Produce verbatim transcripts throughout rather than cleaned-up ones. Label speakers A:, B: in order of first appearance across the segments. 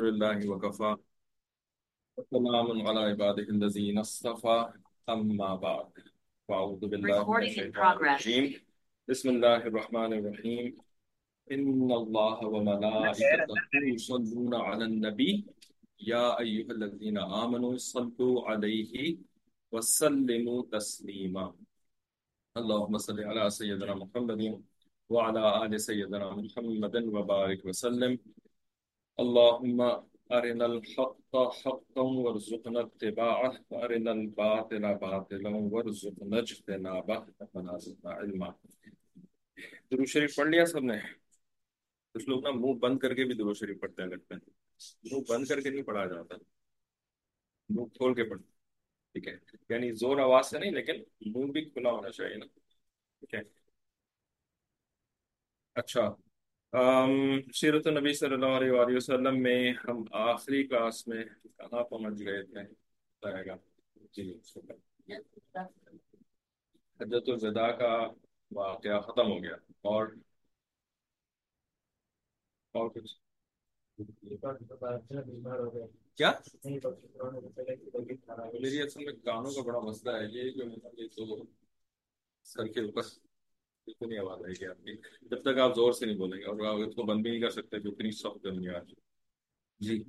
A: للہ وکفا وسلام علی عبادہ الذین اصطفى اما بعد فاعوذ باللہ من
B: Recording in
A: الشیطان
B: progress.
A: الرجیم بسم اللہ الرحمن الرحیم ان اللہ وملائکتہ یصلون علی النبی یا ایھا الذین آمنوا صلوا علیہ وسلموا تسلیما اللهم صل على سيدنا محمد وعلى آل سيدنا محمد وبارك وسلم اللهم أرنا الحق حقا وارزقنا اتباعه وأرنا الباطل باطلا وارزقنا اجتنابه ربنا زدنا علما۔ درود شریف پڑھ لیا سب نے؟ کچھ لوگ نا منہ بند کر کے بھی درود شریف پڑھتے ہیں، لگتا ہے منہ بند کر کے نہیں پڑھا جاتا، منہ کھول کے پڑھتے، ٹھیک ہے؟ یعنی زور آواز سے نہیں، لیکن منہ بھی کھلا ہونا چاہیے نا، ٹھیک ہے؟ اچھا، ام سیرت النبی صلی اللہ علیہ وآلہ وسلم میں ہم آخری کلاس میں کہاں پہنچ گئے تھے بتائے گا؟ جی حجۃ الوداع کا واقعہ ختم ہو گیا، اور اور کچھ کیا؟ میری اصل میں کانوں کا بڑا مسئلہ ہے، یہ جو یہ تو سر کے اوپر اتنی آواز آئے گی آپ کی جب تک آپ زور سے نہیں بولیں گے، اور آپ اس کو بند بھی نہیں کر سکتے جو اتنی سخت گرمی آ رہی ہے۔ جی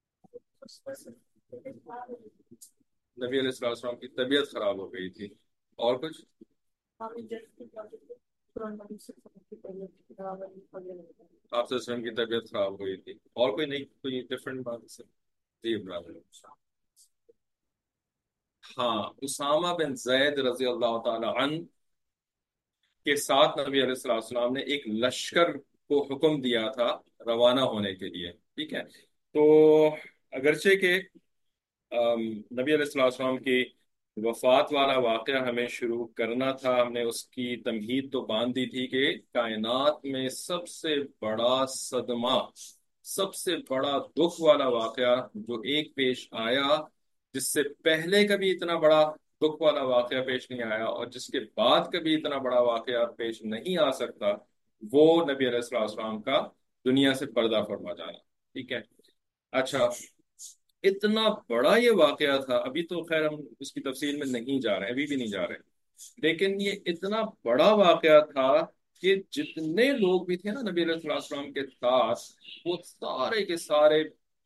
A: نبی علیہ السلام السلام کی طبیعت خراب ہو گئی تھی، اور کچھ؟ آپ سے وسلم کی طبیعت خراب ہوئی تھی، اور کوئی نہیں، کوئی ڈفرنٹ بات ہے؟ جی برادر، ہاں اسامہ بن زید رضی اللہ تعالی عنہ کے ساتھ نبی علیہ الصلوۃ والسلام نے ایک لشکر کو حکم دیا تھا روانہ ہونے کے لیے، ٹھیک ہے؟ تو اگرچہ کہ ام، نبی علیہ الصلوۃ والسلام کی وفات والا واقعہ ہمیں شروع کرنا تھا، ہم نے اس کی تمہید تو باندھ دی تھی کہ کائنات میں سب سے بڑا صدمہ، سب سے بڑا دکھ والا واقعہ جو ایک پیش آیا، جس سے پہلے کبھی اتنا بڑا دکھ والا واقعہ پیش نہیں آیا اور جس کے بعد کبھی اتنا بڑا واقعہ پیش نہیں آ سکتا، وہ نبی علیہ الصلوۃ والسلام کا دنیا سے پردہ فرما جانا، ٹھیک ہے؟ اچھا، اتنا بڑا یہ واقعہ تھا، ابھی تو خیر ہم اس کی تفصیل میں نہیں جا رہے، ابھی بھی نہیں جا رہے، لیکن یہ اتنا بڑا واقعہ تھا کہ جتنے لوگ بھی تھے نا نبی علیہ الصلوۃ والسلام کے ساتھ، وہ سارے کے سارے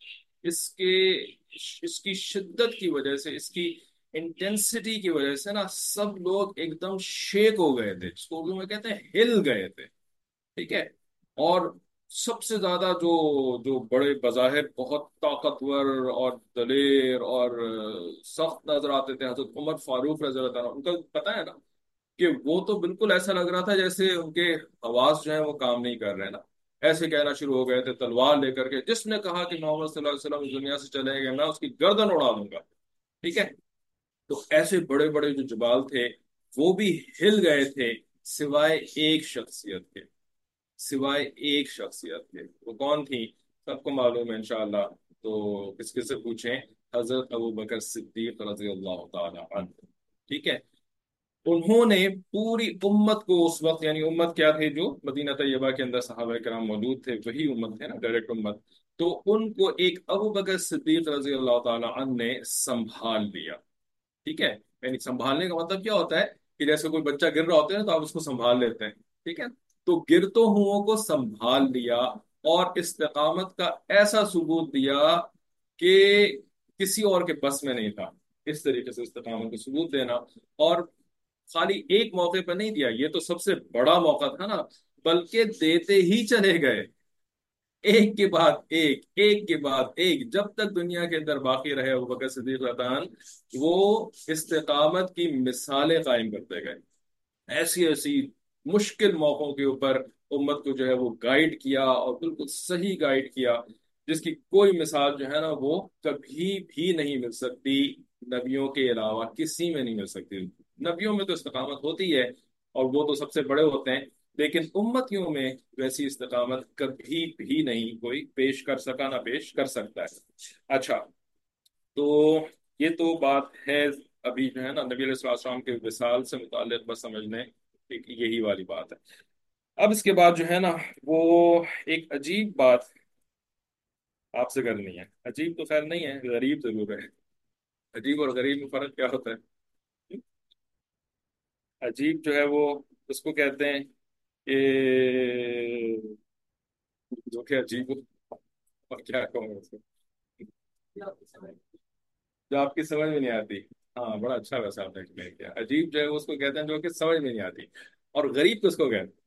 A: اس کے اس کی شدت کی وجہ سے، اس کی انٹینسٹی کی وجہ سے نا، سب لوگ ایک دم شیک ہو گئے تھے، جس کو اردو میں کہتے ہیں ہل گئے تھے، ٹھیک ہے؟ اور سب سے زیادہ جو جو بڑے بظاہر بہت طاقتور اور دلیر اور سخت نظر آتے تھے، حضرت عمر فاروق رضی اللہ عنہ، ان کا پتہ ہے نا کہ وہ تو بالکل ایسا لگ رہا تھا جیسے ان کے حواس جو ہیں وہ کام نہیں کر رہے نا، ایسے کہنا شروع ہو گئے تھے تلوار لے کر کے، جس نے کہا کہ محمد صلی اللہ علیہ وسلم اس دنیا سے چلے گئے میں اس کی گردن اڑا دوں گا، ٹھیک ہے؟ تو ایسے بڑے بڑے جو جبال تھے وہ بھی ہل گئے تھے، سوائے ایک شخصیت کے، سوائے ایک شخصیت کے۔ وہ کون تھی؟ سب کو معلوم ہے انشاءاللہ، تو کس کس سے پوچھیں؟ حضرت ابو بکر صدیق رضی اللہ تعالی عنہ، ٹھیک ہے؟ انہوں نے پوری امت کو اس وقت، یعنی امت کیا تھی؟ جو مدینہ طیبہ کے اندر صحابہ کرام موجود تھے، وہی امت ہے نا، ڈائریکٹ امت، تو ان کو ایک ابو بکر صدیق رضی اللہ تعالی عنہ نے سنبھال لیا، ٹھیک ہے؟ یعنی سنبھالنے کا مطلب کیا ہوتا ہے کہ جیسے کوئی بچہ گر رہا ہوتا ہے نا، تو آپ اس کو سنبھال لیتے ہیں، ٹھیک ہے؟ تو گرتوں ہوں کو سنبھال لیا اور استقامت کا ایسا ثبوت دیا کہ کسی اور کے بس میں نہیں تھا، اس طریقے سے استقامت کا ثبوت دینا، اور خالی ایک موقع پر نہیں دیا، یہ تو سب سے بڑا موقع تھا نا، بلکہ دیتے ہی چلے گئے، ایک کے بعد ایک، ایک کے بعد ایک، جب تک دنیا کے اندر باقی رہے ابو بکر صدیق رضی اللہ عنہ، وہ استقامت کی مثالیں قائم کرتے گئے، ایسی ایسی مشکل موقعوں کے اوپر امت کو جو ہے وہ گائیڈ کیا، اور بالکل صحیح گائیڈ کیا، جس کی کوئی مثال جو ہے نا وہ کبھی بھی نہیں مل سکتی، نبیوں کے علاوہ کسی میں نہیں مل سکتی۔ نبیوں میں تو استقامت ہوتی ہے اور وہ تو سب سے بڑے ہوتے ہیں، لیکن امتیوں میں ویسی استقامت کبھی بھی نہیں کوئی پیش کر سکا، نہ پیش کر سکتا ہے۔ اچھا، تو یہ تو بات ہے ابھی جو ہے نا نبی علیہ الصلوۃ والسلام کے وصال سے متعلق، بس سمجھنے ایک یہی والی بات ہے۔ اب اس کے بعد جو ہے نا وہ ایک عجیب بات آپ سے کرنی ہے. عجیب تو خیر نہیں ہے، غریب ضرور ہے. عجیب اور غریب میں فرق کیا ہوتا ہے؟ عجیب جو ہے وہ اس کو کہتے ہیں کہ جو کہ عجیب ہو. اور کیا کہوں اس کو، جو آپ کی سمجھ میں نہیں آتی. ہاں بڑا اچھا ویسا آپ نے ایکسپلین کیا. عجیب جو ہے وہ اس کو کہتے ہیں جو کہ سمجھ میں نہیں آتی. اور غریب کس کو کہتے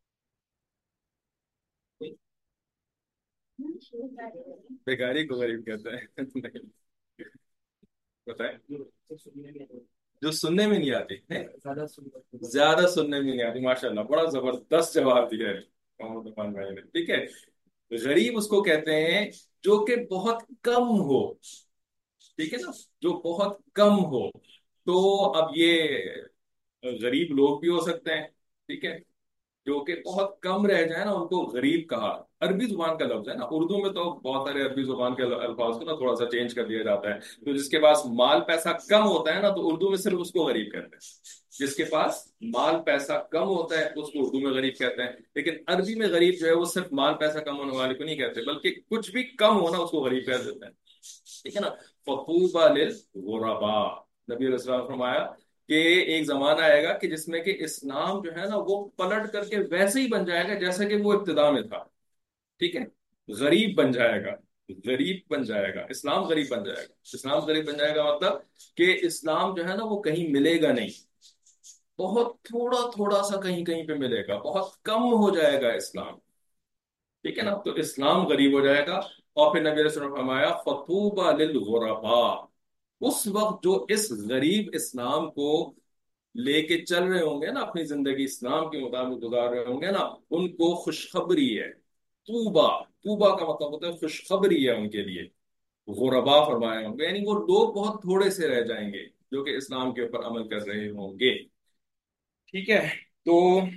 A: ہیں؟ بیکاری کو غریب کہتے ہیں. نہیں، بتائیں. جو سننے میں نہیں آتی، زیادہ سننے میں نہیں آتی. ماشاء اللہ بڑا زبردست جواب دیا ہے محمد عرفان بھائی نے. ٹھیک ہے، غریب اس کو کہتے ہیں جو کہ بہت کم ہو. ٹھیک ہے نا، جو بہت کم ہو. تو اب یہ غریب لوگ بھی ہو سکتے ہیں. ٹھیک ہے، جو کہ بہت کم رہ جائے نا ان کو غریب کہا. عربی زبان کا لفظ ہے نا، اردو میں تو بہت سارے عربی زبان کے الفاظ کو نا تھوڑا سا چینج کر دیا جاتا ہے. تو جس کے پاس مال پیسہ کم ہوتا ہے نا تو اردو میں صرف اس کو غریب کہتے ہیں. جس کے پاس مال پیسہ کم ہوتا ہے اس کو اردو میں غریب کہتے ہیں. لیکن عربی میں غریب جو ہے وہ صرف مال پیسہ کم ہونے والے کو نہیں کہتے، بلکہ کچھ بھی کم ہونا اس کو غریب کہہ دیتے ہیں. ٹھیک ہے نا. فطوبى للغرباء، نبی علیہ السلام نے فرمایا کہ ایک زمانہ آئے گا کہ جس میں کہ اسلام جو ہے نا وہ پلٹ کر کے ویسے ہی بن جائے گا جیسا کہ وہ ابتدا میں تھا. ٹھیک ہے، غریب بن جائے گا. غریب بن جائے گا، اسلام غریب بن جائے گا. اسلام غریب بن جائے گا مطلب کہ اسلام جو ہے نا وہ کہیں ملے گا نہیں، بہت تھوڑا تھوڑا سا کہیں کہیں پہ ملے گا، بہت کم ہو جائے گا اسلام. ٹھیک ہے نا، تو اسلام غریب ہو جائے گا. اور پھر نبی علیہ السلام نے فرمایا فطوبى للغرباء. اس وقت جو اس غریب اسلام کو لے کے چل رہے ہوں گے نا، اپنی زندگی اسلام کے مطابق گزار رہے ہوں گے نا، ان کو خوشخبری ہے. طوبا، طوبا کا مطلب ہوتا ہے خوشخبری ہے ان کے لیے. غربا فرمایا ہوں گے یعنی وہ لوگ بہت تھوڑے سے رہ جائیں گے جو کہ اسلام کے اوپر عمل کر رہے ہوں گے. ٹھیک ہے، تو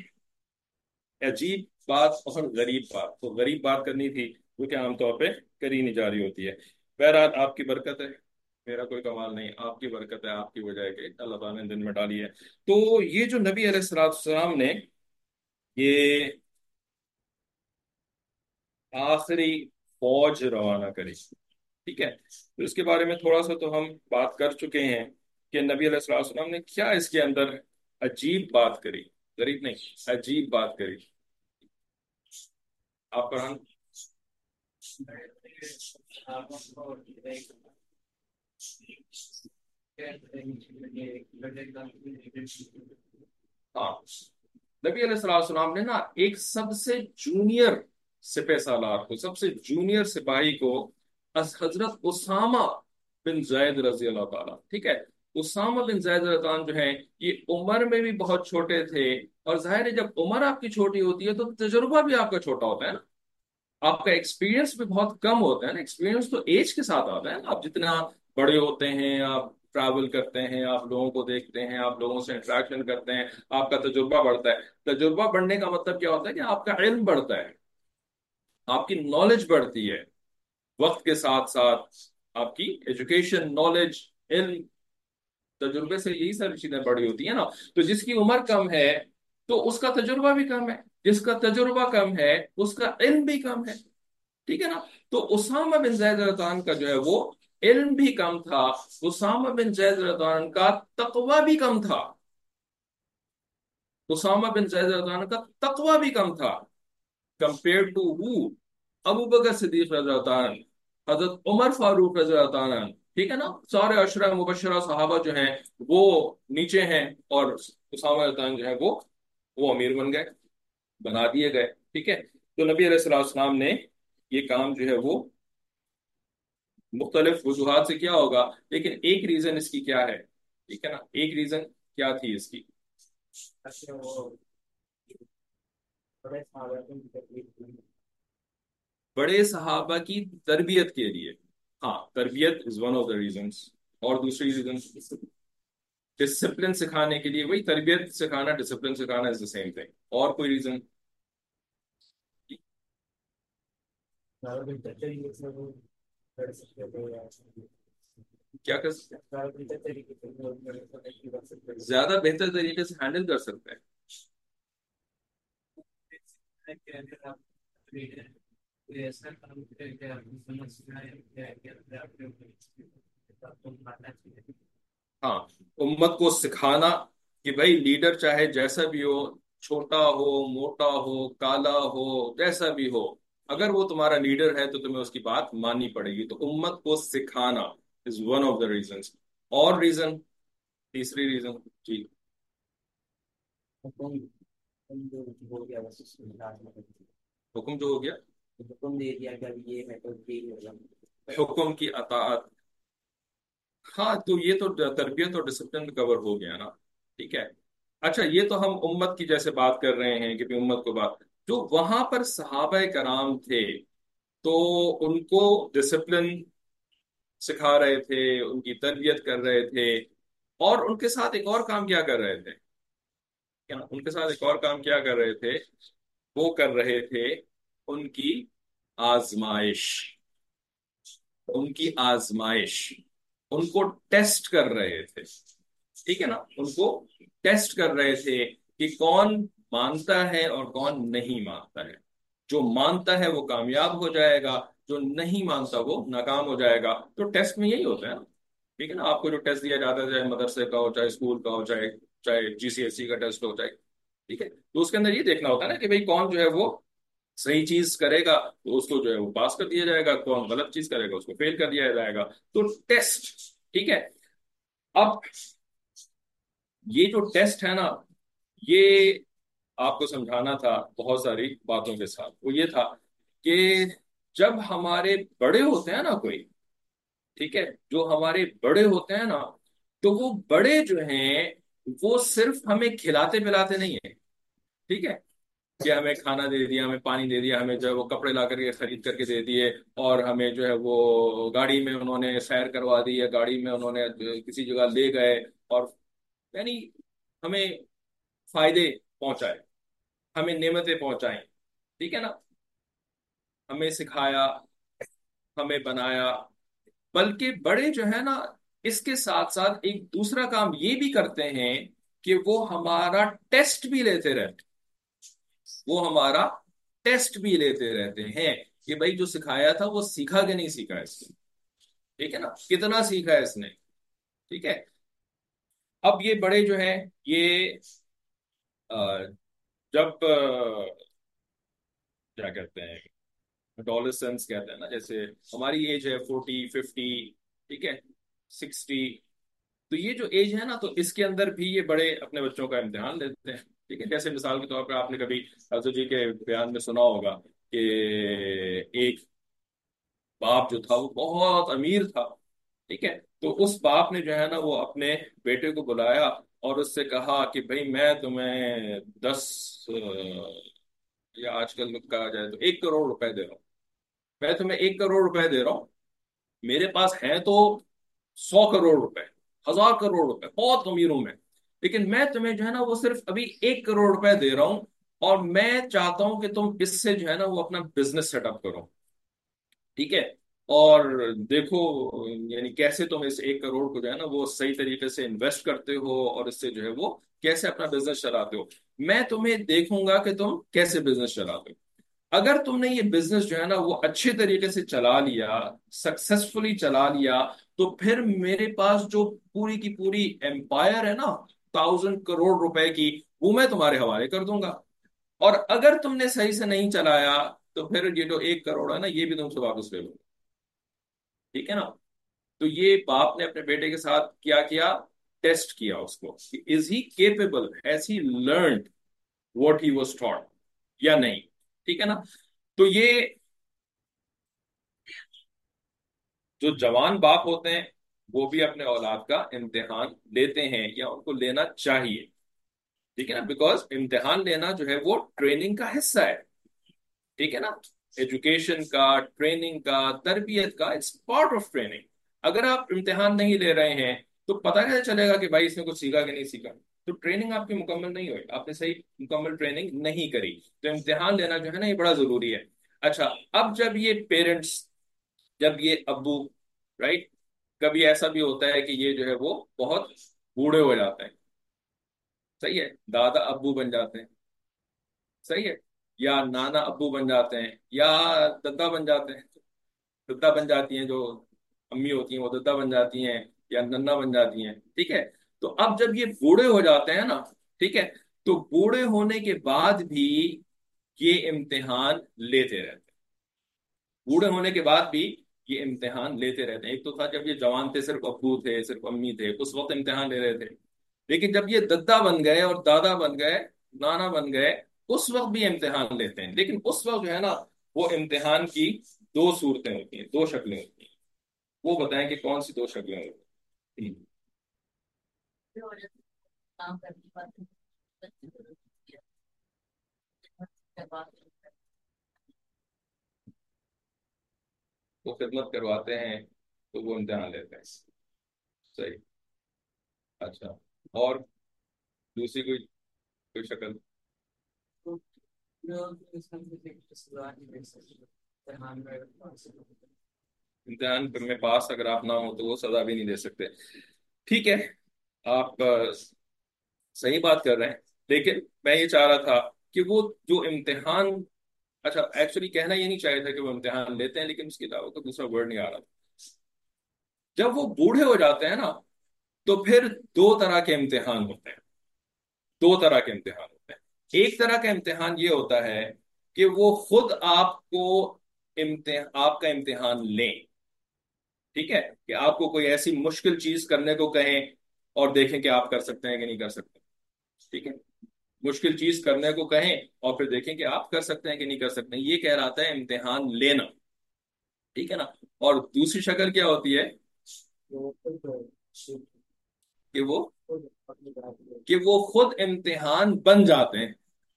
A: عجیب بات اور غریب بات، تو غریب بات کرنی تھی جو کہ عام طور پہ کری نہیں جا رہی ہوتی ہے. بہرحال آپ کی برکت ہے، میرا کوئی کمال نہیں. آپ کی برکت ہے، آپ کی وجہ ہے کہ اللہ تعالیٰ نے دن میں ڈالی ہے. تو یہ جو نبی علیہ السلام السلام نے یہ آخری فوج روانہ کری. ٹھیک ہے، تو اس کے بارے میں تھوڑا سا تو ہم بات کر چکے ہیں کہ نبی علیہ السلام السلام نے کیا اس کے اندر عجیب بات کری. غریب نہیں، عجیب بات کری. آپ قرآن. ہاں، نبی علیہ السلام السلام نے نا ایک سب سے جونیئر سپہ سالار کو، سب سے جونیئر سپاہی کو، از حضرت اسامہ بن زید رضی اللہ تعالیٰ. ٹھیک ہے، اسامہ بن زید رضی اللہ عنہ جو ہیں یہ عمر میں بھی بہت چھوٹے تھے. اور ظاہر ہے جب عمر آپ کی چھوٹی ہوتی ہے تو تجربہ بھی آپ کا چھوٹا ہوتا ہے نا، آپ کا ایکسپیرینس بھی بہت کم ہوتا ہے نا. ایکسپیرینس تو ایج کے ساتھ آتا ہے نا. آپ جتنا بڑے ہوتے ہیں، آپ ٹریول کرتے ہیں، آپ لوگوں کو دیکھتے ہیں، آپ لوگوں سے انٹریکشن کرتے ہیں، آپ کا تجربہ بڑھتا ہے. تجربہ بڑھنے کا مطلب کیا ہوتا ہے کہ آپ کا علم بڑھتا ہے، آپ کی نالج بڑھتی ہے وقت کے ساتھ ساتھ. آپ کی ایجوکیشن، نالج، علم، تجربے سے یہی ساری چیزیں بڑی ہوتی ہیں نا. تو جس کی عمر کم ہے تو اس کا تجربہ بھی کم ہے، جس کا تجربہ کم ہے اس کا علم بھی کم ہے. ٹھیک ہے نا. تو اسامہ بن زید رضی اللہ عنہ کا جو ہے وہ علم بھی کم تھا، اسامہ بن زید رضی اللہ عنہ کا تقوی بھی کم تھا. اسامہ بن زید رضی اللہ عنہ کا تقوی بھی کم تھا کمپیئر ٹو ہو، ابو بکر صدیق رضی اللہ عنہ، حضرت عمر فاروق رضی اللہ عنہ. ٹھیک ہے نا، سارے عشرہ مبشرہ صحابہ جو ہیں وہ نیچے ہیں، اور اسامہ رضی اللہ عنہ جو ہے وہ وہ امیر بن گئے، بنا دیے گئے. ٹھیک ہے، تو نبی علیہ الصلوۃ والسلام نے یہ کام جو ہے وہ مختلف وجوہات سے کیا ہوگا، لیکن ایک ریزن اس کی کیا ہے. ٹھیک ہے نا، ایک ریزن کیا تھی اس کی. بڑے صحابہ کی تربیت کے لیے. ہاں، تربیت is one of the reasons. اور دوسری ریزن ڈسپلن سکھانے کے لیے. وہی تربیت سکھانا، ڈسپلن سکھانا از دا سیم تھنگ. اور کوئی ریزن. کیا کر سکتے ہیں؟ زیادہ بہتر طریقے سے ہینڈل کر سکتے ہیں.
B: ایسا کام کرے کہ اپنی سمجھ میں آئے کہ اپنے
A: ہاں، امت کو سکھانا کہ بھائی لیڈر چاہے جیسا بھی ہو، چھوٹا ہو، موٹا ہو، کالا ہو، جیسا بھی ہو، اگر وہ تمہارا لیڈر ہے تو تمہیں اس کی بات ماننی پڑے گی. تو امت کو سکھانا is one of the reasons. اور ریزن، تیسری ریزن جی.
B: حکم جو ہو گیا بس اس میں
A: حکم جو ہو گیا،
B: حکم دے دیا کہ اب یہ ہے تو یہی ہوگا.
A: حکم کی اطاعت. ہاں، تو یہ تو تربیت اور ڈسپلن کور ہو گیا نا. ٹھیک ہے. اچھا، یہ تو ہم امت کی جیسے بات کر رہے ہیں کہ بھی امت کو بات، جو وہاں پر صحابہ کرام تھے تو ان کو ڈسپلن سکھا رہے تھے، ان کی تربیت کر رہے تھے، اور ان کے ساتھ ایک اور کام کیا کر رہے تھے، کیا ان کے ساتھ ایک اور کام کیا کر رہے تھے؟ وہ کر رہے تھے ان کی آزمائش. ان کی آزمائش، ان کو ٹیسٹ کر رہے تھے. ٹھیک ہے نا، ان کو ٹیسٹ کر رہے تھے کہ کون مانتا ہے اور کون نہیں مانتا ہے. جو مانتا ہے وہ کامیاب ہو جائے گا، جو نہیں مانتا وہ ناکام ہو جائے گا. تو ٹیسٹ میں یہی ہوتا ہے نا. ٹھیک ہے نا، آپ کو جو ٹیسٹ دیا جاتا ہے، چاہے مدرسے کا ہو، چاہے اسکول کا ہو، چاہے چاہے جی سی ایس سی کا ٹیسٹ ہو، چاہے، ٹھیک ہے، تو اس کے اندر یہ دیکھنا ہوتا ہے نا کہ بھئی کون جو ہے وہ صحیح چیز کرے گا تو اس کو جو ہے وہ پاس کر دیا جائے گا، کون غلط چیز کرے گا اس کو فیل کر دیا جائے گا. تو ٹیسٹ. ٹھیک ہے. اب یہ جو ٹیسٹ ہے نا، یہ آپ کو سمجھانا تھا بہت ساری باتوں کے ساتھ. وہ یہ تھا کہ جب ہمارے بڑے ہوتے ہیں نا کوئی، ٹھیک ہے، جو ہمارے بڑے ہوتے ہیں نا، تو وہ بڑے جو ہیں وہ صرف ہمیں کھلاتے پلاتے نہیں ہیں. ٹھیک ہے، کہ ہمیں کھانا دے دیا، ہمیں پانی دے دیا، ہمیں جو ہے وہ کپڑے لا کر کے خرید کر کے دے دیے، اور ہمیں جو ہے وہ گاڑی میں انہوں نے سیر کروا دی، یا گاڑی میں انہوں نے کسی جگہ لے گئے، اور یعنی ہمیں فائدے پہنچائے، ہمیں نعمتیں پہنچائیں. ٹھیک ہے نا، ہمیں سکھایا، ہمیں بنایا. بلکہ بڑے جو ہے نا، اس کے ساتھ ساتھ ایک دوسرا کام یہ بھی کرتے ہیں کہ وہ ہمارا ٹیسٹ بھی لیتے رہتے. وہ ہمارا ٹیسٹ بھی لیتے رہتے ہیں کہ بھائی جو سکھایا تھا وہ سیکھا کہ نہیں سیکھا اس نے. ٹھیک ہے نا، کتنا سیکھا ہے اس نے. ٹھیک ہے. اب یہ بڑے جو ہیں یہ آ، جب آ، کیا کہتے ہیں، ڈولسنس کہتے ہیں نا، جیسے ہماری ایج ہے فورٹی ففٹی، ٹھیک ہے، سکسٹی. تو یہ جو ایج ہے نا، تو اس کے اندر بھی یہ بڑے اپنے بچوں کا امتحان لیتے ہیں. ٹھیک ہے. جیسے مثال کے طور پہ آپ نے کبھی حضرت جی کے بیان میں سنا ہوگا کہ ایک باپ جو تھا وہ بہت امیر تھا. ٹھیک ہے. تو اس باپ نے جو ہے نا وہ اپنے بیٹے کو بلایا اور اس سے کہا کہ بھئی میں تمہیں دس یا آج کل کہا جائے تو ایک کروڑ روپے دے رہا ہوں. میں تمہیں ایک کروڑ روپے دے رہا ہوں. میرے پاس ہے تو سو کروڑ روپے، ہزار کروڑ روپے، بہت امیر ہوں میں، لیکن میں تمہیں جو ہے نا وہ صرف ابھی ایک کروڑ روپے دے رہا ہوں، اور میں چاہتا ہوں کہ تم اس سے جو ہے نا وہ اپنا بزنس سیٹ اپ کرو. ٹھیک ہے. اور دیکھو یعنی کیسے تم اس ایک کروڑ کو جو ہے نا وہ صحیح طریقے سے انویسٹ کرتے ہو، اور اس سے جو ہے وہ کیسے اپنا بزنس چلاتے ہو. میں تمہیں دیکھوں گا کہ تم کیسے بزنس چلاتے ہو. اگر تم نے یہ بزنس جو ہے نا وہ اچھے طریقے سے چلا لیا، سکسیسفلی چلا لیا، تو پھر میرے پاس جو پوری کی پوری امپائر ہے نا، تھاؤزینڈ کروڑ روپے کی، وہ میں تمہارے حوالے کر دوں گا. اور اگر تم نے صحیح سے نہیں چلایا تو پھر یہ جو ایک کروڑ ہے نا یہ بھی تم سے واپس لے لو. ٹھیک ہے نا. تو یہ باپ نے اپنے بیٹے کے ساتھ کیا کیا، ٹیسٹ کیا اس کو کہ is he capable, has he learned what he was taught یا نہیں. ٹھیک ہے نا. تو یہ جو جوان باپ ہوتے ہیں وہ بھی اپنے اولاد کا امتحان لیتے ہیں، یا ان کو لینا چاہیے. ٹھیک ہے نا، بیکاز امتحان لینا جو ہے وہ ٹریننگ کا حصہ ہے. ٹھیک ہے نا، ایجوکیشن کا، ٹریننگ کا، تربیت کا، اٹس پارٹ آف ٹریننگ. اگر آپ امتحان نہیں لے رہے ہیں تو پتہ کیسے چلے گا کہ بھائی اس نے کچھ سیکھا کہ نہیں سیکھا. تو ٹریننگ آپ کی مکمل نہیں ہوئی، آپ نے صحیح مکمل ٹریننگ نہیں کری. تو امتحان لینا جو ہے نا یہ بڑا ضروری ہے. اچھا، اب جب یہ پیرنٹس، جب یہ ابو، رائٹ، کبھی ایسا بھی ہوتا ہے کہ یہ جو ہے وہ بہت بوڑھے ہو جاتے ہیں. صحیح ہے، دادا ابو بن جاتے ہیں. صحیح ہے. یا نانا ابو بن جاتے ہیں یا ددا بن جاتے ہیں، ددا بن جاتی ہیں جو امی ہوتی ہیں وہ ددا بن جاتی ہیں یا ننا بن جاتی ہیں، ٹھیک ہے؟ تو اب جب یہ بوڑھے ہو جاتے ہیں نا، ٹھیک ہے، تو بوڑھے ہونے کے بعد بھی یہ امتحان لیتے رہتے ہیں، بوڑھے ہونے کے بعد بھی یہ امتحان لیتے رہتے ہیں۔ ایک تو تھا جب یہ جوان تھے، صرف ابو تھے، صرف امی تھے، اس وقت امتحان لے رہے تھے، لیکن جب یہ ددا بن گئے اور دادا بن گئے، نانا بن گئے، اس وقت بھی امتحان لیتے ہیں، لیکن اس وقت جو ہے نا وہ امتحان کی دو صورتیں ہوتی ہیں، دو شکلیں ہوتی ہیں۔ وہ بتائیں کہ کون سی دو شکلیں ہوتی ہیں؟ وہ خدمت کرواتے ہیں تو وہ امتحان لیتے ہیں، صحیح، اچھا، اور دوسری کوئی کوئی شکل؟ امتحان میں پاس اگر آپ نہ ہو تو وہ سزا بھی نہیں دے سکتے، ٹھیک ہے؟ آپ آ، صحیح بات کر رہے ہیں، لیکن میں یہ چاہ رہا تھا کہ وہ جو امتحان، اچھا ایکچولی کہنا یہ نہیں چاہیے تھا کہ وہ امتحان لیتے ہیں، لیکن اس کے علاوہ کوئی دوسرا ورڈ نہیں آ رہا تھا۔ جب وہ بوڑھے ہو جاتے ہیں نا تو پھر دو طرح کے امتحان ہوتے ہیں، دو طرح کے امتحان ہوتے ہیں۔ ایک طرح کا امتحان یہ ہوتا ہے کہ وہ خود آپ کو امتحان آپ کا امتحان لیں، ٹھیک ہے، کہ آپ کو کوئی ایسی مشکل چیز کرنے کو کہیں اور دیکھیں کہ آپ کر سکتے ہیں کہ نہیں کر سکتے، ٹھیک ہے، مشکل چیز کرنے کو کہیں اور پھر دیکھیں کہ آپ کر سکتے ہیں کہ نہیں کر سکتے ہیں، یہ کہلاتا ہے امتحان لینا، ٹھیک ہے نا؟ اور دوسری شکل کیا ہوتی ہے کہ وہ کہ وہ خود امتحان بن جاتے ہیں،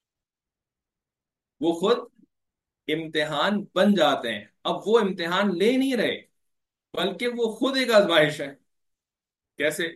A: وہ خود امتحان بن جاتے ہیں، اب وہ امتحان لے نہیں رہے بلکہ وہ خود ایک آزمائش ہے۔ کیسے؟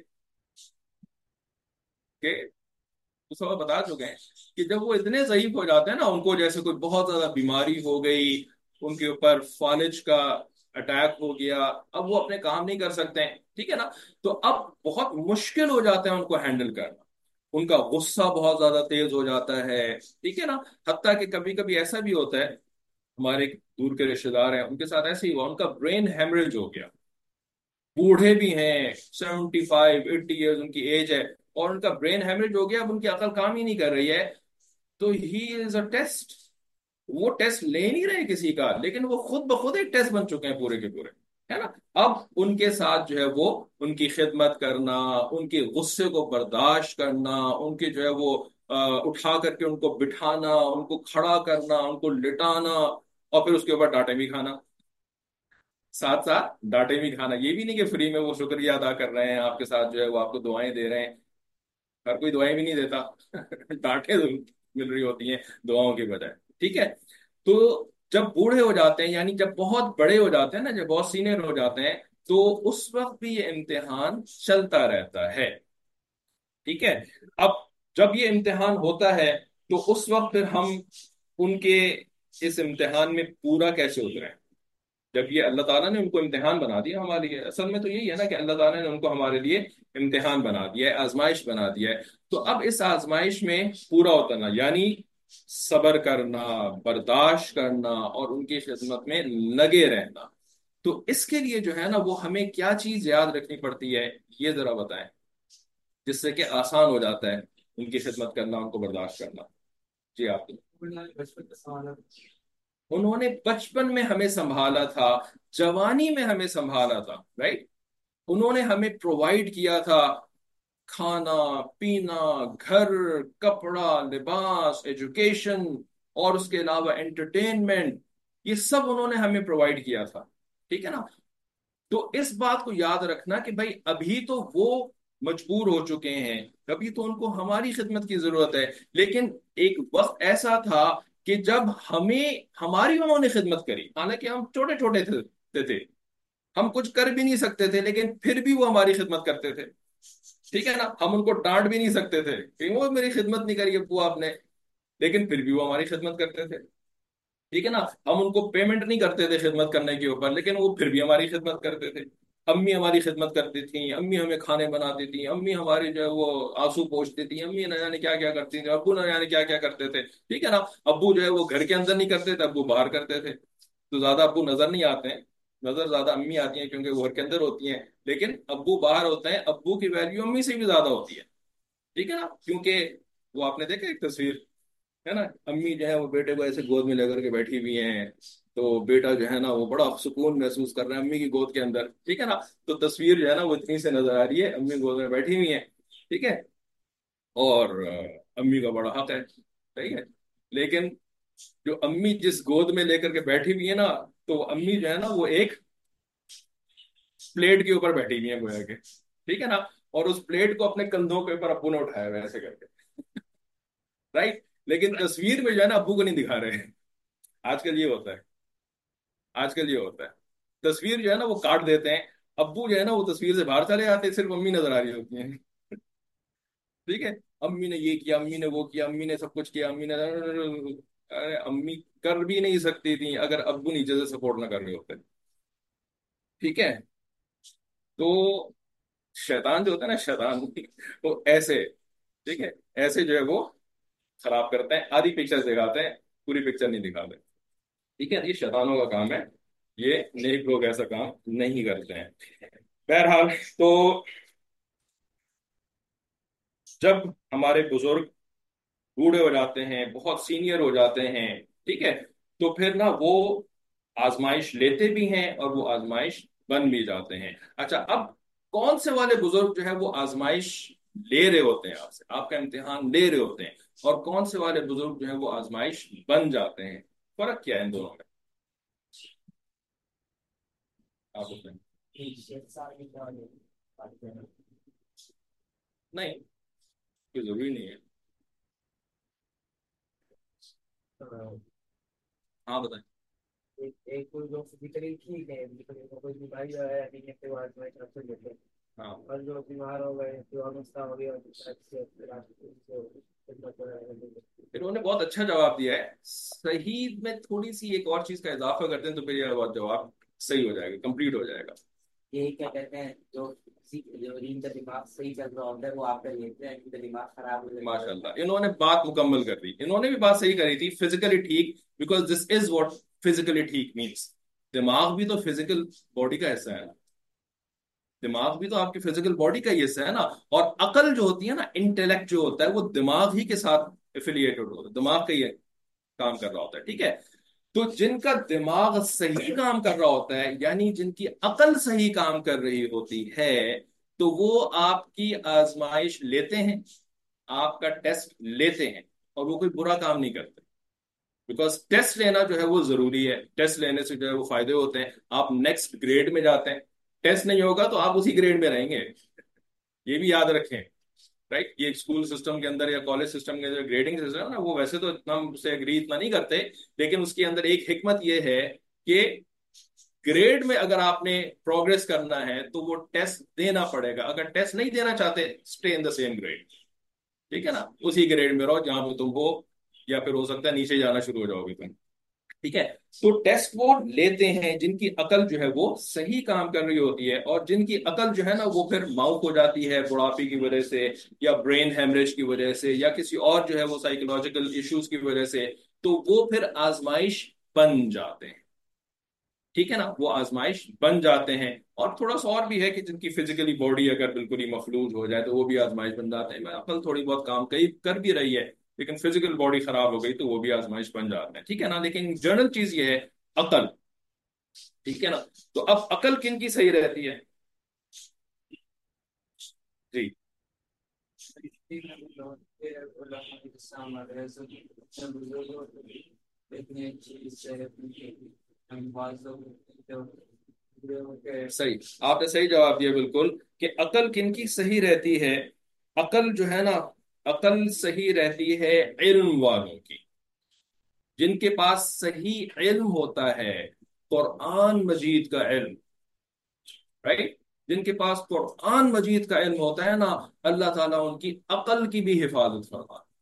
A: کہ اس وقت بتا چکے ہیں کہ جب وہ اتنے ضعیف ہو جاتے ہیں نا، ان کو جیسے کوئی بہت زیادہ بیماری ہو گئی، ان کے اوپر فالج کا اٹیک ہو گیا، اب وہ اپنے کام نہیں کر سکتے ہیں، ٹھیک ہے نا؟ تو اب بہت مشکل ہو جاتا ہے ان کو ہینڈل کرنا، ان کا غصہ بہت زیادہ تیز ہو جاتا ہے، ٹھیک ہے نا؟ حتیٰ کہ کبھی کبھی ایسا بھی ہوتا ہے، ہمارے ایک دور کے رشتے دار ہیں، ان کے ساتھ ایسے ہی ہوا، ان کا برین ہیمریج ہو گیا، بوڑھے بھی ہیں، سیونٹی فائیو ایٹی ایئرز ان کی ایج ہے، اور ان کا برین ہیمریج ہو گیا، اب ان کی عقل کام ہی نہیں کر رہی ہے، تو ہی از اے ٹیسٹ، وہ ٹیسٹ لے نہیں رہے کسی کا، لیکن وہ خود بخود ایک ٹیسٹ بن چکے ہیں پورے کے پورے، ہے نا؟ اب ان کے ساتھ جو ہے وہ ان کی خدمت کرنا، ان کے غصے کو برداشت کرنا، ان کے جو ہے وہ آ، اٹھا کر کے ان کو بٹھانا، ان کو کھڑا کرنا، ان کو لٹانا، اور پھر اس کے اوپر ڈانٹیں بھی کھانا، ساتھ ساتھ ڈانٹیں بھی کھانا، یہ بھی نہیں کہ فری میں وہ شکریہ ادا کر رہے ہیں آپ کے ساتھ، جو ہے وہ آپ کو دعائیں دے رہے ہیں، ہر کوئی دعائیں بھی نہیں دیتا ڈانٹیں مل رہی ہوتی ہیں دعاؤں کی بجائے، ٹھیک ہے؟ تو جب بوڑھے ہو جاتے ہیں، یعنی جب بہت بڑے ہو جاتے ہیں نا، جب بہت سینئر ہو جاتے ہیں، تو اس وقت بھی یہ امتحان چلتا رہتا ہے، ٹھیک ہے؟ اب جب یہ امتحان ہوتا ہے تو اس وقت پھر ہم ان کے اس امتحان میں پورا کیسے اتریں؟ جب یہ اللہ تعالیٰ نے ان کو امتحان بنا دیا ہمارے لیے، اصل میں تو یہی ہے نا کہ اللہ تعالیٰ نے ان کو ہمارے لیے امتحان بنا دیا ہے، آزمائش بنا دیا ہے، تو اب اس آزمائش میں پورا اترنا، یعنی صبر کرنا، برداشت کرنا، اور ان کی خدمت میں لگے رہنا، تو اس کے لیے جو ہے نا وہ ہمیں کیا چیز یاد رکھنی پڑتی ہے، یہ ذرا بتائیں، جس سے کہ آسان ہو جاتا ہے ان کی خدمت کرنا، ان کو برداشت کرنا۔ جی آپ کو انہوں نے بچپن میں ہمیں سنبھالا تھا، جوانی میں ہمیں سنبھالا تھا، رائٹ؟ انہوں نے ہمیں پرووائڈ کیا تھا کھانا پینا، گھر، کپڑا، لباس، ایجوکیشن، اور اس کے علاوہ انٹرٹینمنٹ، یہ سب انہوں نے ہمیں پرووائڈ کیا تھا، ٹھیک ہے نا؟ تو اس بات کو یاد رکھنا کہ بھائی ابھی تو وہ مجبور ہو چکے ہیں، ابھی تو ان کو ہماری خدمت کی ضرورت ہے، لیکن ایک وقت ایسا تھا کہ جب ہمیں ہماری انہوں نے خدمت کری، حالانکہ ہم چھوٹے چھوٹے تھے تھے ہم کچھ کر بھی نہیں سکتے تھے، لیکن پھر بھی وہ ہماری خدمت کرتے تھے، ٹھیک ہے نا؟ ہم ان کو ڈانٹ بھی نہیں سکتے تھے کہ وہ میری خدمت نہیں کری ابو آپ نے، لیکن پھر بھی وہ ہماری خدمت کرتے تھے، ٹھیک ہے نا؟ ہم ان کو پیمنٹ نہیں کرتے تھے خدمت کرنے کے اوپر، لیکن وہ پھر بھی ہماری خدمت کرتے تھے، امی ہماری خدمت کرتی تھیں، امی ہمیں کھانے بناتی تھیں، امی ہماری جو ہے وہ آنسو پوچھتی تھیں، امی نہ جانے کیا کیا کرتی تھیں، ابو نہ جانے کیا کیا کرتے تھے، ٹھیک ہے نا. ابو جو ہے وہ گھر کے اندر نہیں کرتے تھے، ابو باہر کرتے تھے. تو زیادہ ابو نظر نہیں آتے ہیں، نظر زیادہ امی آتی ہیں کیونکہ وہ گھر کے اندر ہوتی ہیں. لیکن ابو باہر ہوتے ہیں، ابو کی ویلیو امی سے بھی زیادہ ہوتی ہے، ٹھیک ہے نا. کیونکہ وہ آپ نے دیکھا ایک تصویر ہے نا، امی جو ہے وہ بیٹے کو ایسے گود میں لے کر کے بیٹھی ہوئی ہیں، تو بیٹا جو ہے نا وہ بڑا سکون محسوس کر رہا ہے امی کی گود کے اندر، ٹھیک ہے نا. تو تصویر جو ہے نا وہ اتنی سے نظر آ رہی ہے، امی گود میں بیٹھی ہوئی ہیں، ٹھیک ہے. اور آ، امی کا بڑا حق ہے، صحیح ہے. لیکن جو امی جس گود میں لے کر کے بیٹھی ہوئی ہے نا، تو امی جو ہے نا وہ ایک پلیٹ کے اوپر بیٹھی ہوئی ہیں گویا کے، ٹھیک ہے نا. اور اس پلیٹ کو اپنے کندھوں کے اوپر ابو نے اٹھایا ہوا ہے ایسے کر کے، رائٹ. لیکن تصویر میں جو ہے نا ابو کو نہیں دکھا رہے ہیں. آج کل یہ ہوتا ہے، آج کل یہ ہوتا ہے، تصویر جو ہے نا وہ کاٹ دیتے ہیں، ابو جو ہے نا وہ تصویر سے باہر چلے جاتے ہیں، صرف امی نظر آ رہی ہوتی ہیں، ٹھیک ہے. امی نے یہ کیا، امی نے وہ کیا، امی نے سب کچھ کیا، امی نے ارے امی کر بھی نہیں سکتی تھی اگر ابو نیچے سے سپورٹ نہ کر رہے ہوتے، ٹھیک ہے. تو شیطان جو ہوتا ہے نا، شیطان وہ ایسے، ٹھیک ہے، ایسے جو ہے وہ خراب کرتے ہیں، آدھی پکچر دکھاتے ہیں، پوری پکچر نہیں دکھاتے، ٹھیک ہے. یہ شیطانوں کا کام ہے، یہ نیک لوگ ایسا کام نہیں کرتے ہیں. بہرحال تو جب ہمارے بزرگ بوڑھے ہو جاتے ہیں، بہت سینئر ہو جاتے ہیں، ٹھیک ہے، تو پھر نا وہ آزمائش لیتے بھی ہیں اور وہ آزمائش بن بھی جاتے ہیں. اچھا، اب کون سے والے بزرگ جو ہے وہ آزمائش لے رہے ہوتے ہیں، آپ سے آپ کا امتحان لے رہے ہوتے ہیں، اور کون سے والے بزرگ جو ہیں وہ آزمائش بن جاتے ہیں؟ فرق کیا ہے ان دونوں میں؟ آپ بتائیں. نہیں، کوئی ضروری نہیں ہے. ہاں بتائیں.
B: ایک ایک کوئی لوگ فزیکلی ٹھیک ہے، کوئی بیماری ہے نہیں ہے تو آج میں طرف سے لیتے ہیں،
A: ہاں،
B: اور جو بیمار ہو گئے جو انستا ہو گیا
A: انہوں نے بہت اچھا جواب دیا ہے. صحیح میں تھوڑی سی ایک اور چیز کا اضافہ کرتے ہیں تو پھر یہ جواب صحیح ہو جائے گا، کمپلیٹ ہو جائے گا.
B: یہ کیا کہتے ہیں، جو جو ان کا دماغ صحیح چل رہا ہوتا ہے وہ آپ کا لیتے ہیں، ان کا دماغ خراب ہو جائے گا.
A: ماشاء اللہ، انہوں نے بات مکمل کر دی، انہوں نے بھی بات صحیح کری تھی. فزیکلی ٹھیک، because this is what physically ٹھیک مینس. دماغ بھی تو فزیکل باڈی کا حصہ ہے نا، دماغ بھی تو آپ کی فزیکل باڈی کا ہی حصہ ہے نا. اور عقل جو ہوتی ہے نا، انٹلیکٹ جو ہوتا ہے وہ دماغ ہی کے ساتھ ایفیلیٹڈ ہوتا ہے، دماغ کا یہ کام کر رہا ہوتا ہے، ٹھیک ہے. تو جن کا دماغ صحیح کام کر رہا ہوتا ہے، یعنی جن کی عقل صحیح کام کر رہی ہوتی ہے، تو وہ آپ کی آزمائش لیتے ہیں، آپ کا ٹیسٹ لیتے ہیں، اور وہ کوئی برا کام نہیں کرتے. بیکاز ٹیسٹ لینا جو ہے وہ ضروری ہے، ٹیسٹ لینے سے جو ہے وہ فائدے ہوتے ہیں، آپ نیکسٹ گریڈ میں جاتے ہیں. ٹیسٹ نہیں ہوگا تو آپ اسی گریڈ میں رہیں گے، یہ بھی یاد رکھیں، رائٹ. یہ اسکول سسٹم کے اندر یا کالج سسٹم کے اندر گریڈنگ سسٹم ہے نا، وہ ویسے تو اتنا ہم سے اگری اتنا نہیں کرتے، لیکن اس کے اندر ایک حکمت یہ ہے کہ گریڈ میں اگر آپ نے پروگرس کرنا ہے تو وہ ٹیسٹ دینا پڑے گا. اگر ٹیسٹ نہیں دینا چاہتے، stay in the same grade, ٹھیک ہے نا، اسی گریڈ میں رہو جہاں پہ تم ہو، یا پھر ہو سکتا ہے نیچے جانا شروع ہو جاؤ گے تم، ٹھیک ہے. تو ٹیسٹ وہ لیتے ہیں جن کی عقل جو ہے وہ صحیح کام کر رہی ہوتی ہے، اور جن کی عقل جو ہے نا وہ پھر ماؤک ہو جاتی ہے بڑھاپے کی وجہ سے، یا برین ہیمریج کی وجہ سے، یا کسی اور جو ہے وہ سائیکولوجیکل ایشوز کی وجہ سے، تو وہ پھر آزمائش بن جاتے ہیں، ٹھیک ہے نا، وہ آزمائش بن جاتے ہیں. اور تھوڑا سا اور بھی ہے کہ جن کی فزیکلی باڈی اگر بالکل ہی مفلوج ہو جائے تو وہ بھی آزمائش بن جاتے ہیں. میں عقل تھوڑی بہت کام کئی کر بھی رہی ہے لیکن فزیکل باڈی خراب ہو گئی تو وہ بھی آزمائش بن جاتے ہیں، ٹھیک ہے نا. لیکن جنرل چیز یہ ہے عقل، ٹھیک ہے نا. تو اب عقل کن کی صحیح رہتی ہے؟ جی. صحیح، آپ نے صحیح جواب دیا بالکل، کہ عقل کن کی صحیح رہتی ہے. عقل جو ہے نا، عقل صحیح رہتی ہے علم والوں کی، جن کے پاس صحیح علم ہوتا ہے، قرآن مجید کا علم، رائٹ. جن کے پاس قرآن مجید کا علم ہوتا ہے نا، اللہ تعالیٰ ان کی عقل کی بھی حفاظت فرماتا ہے.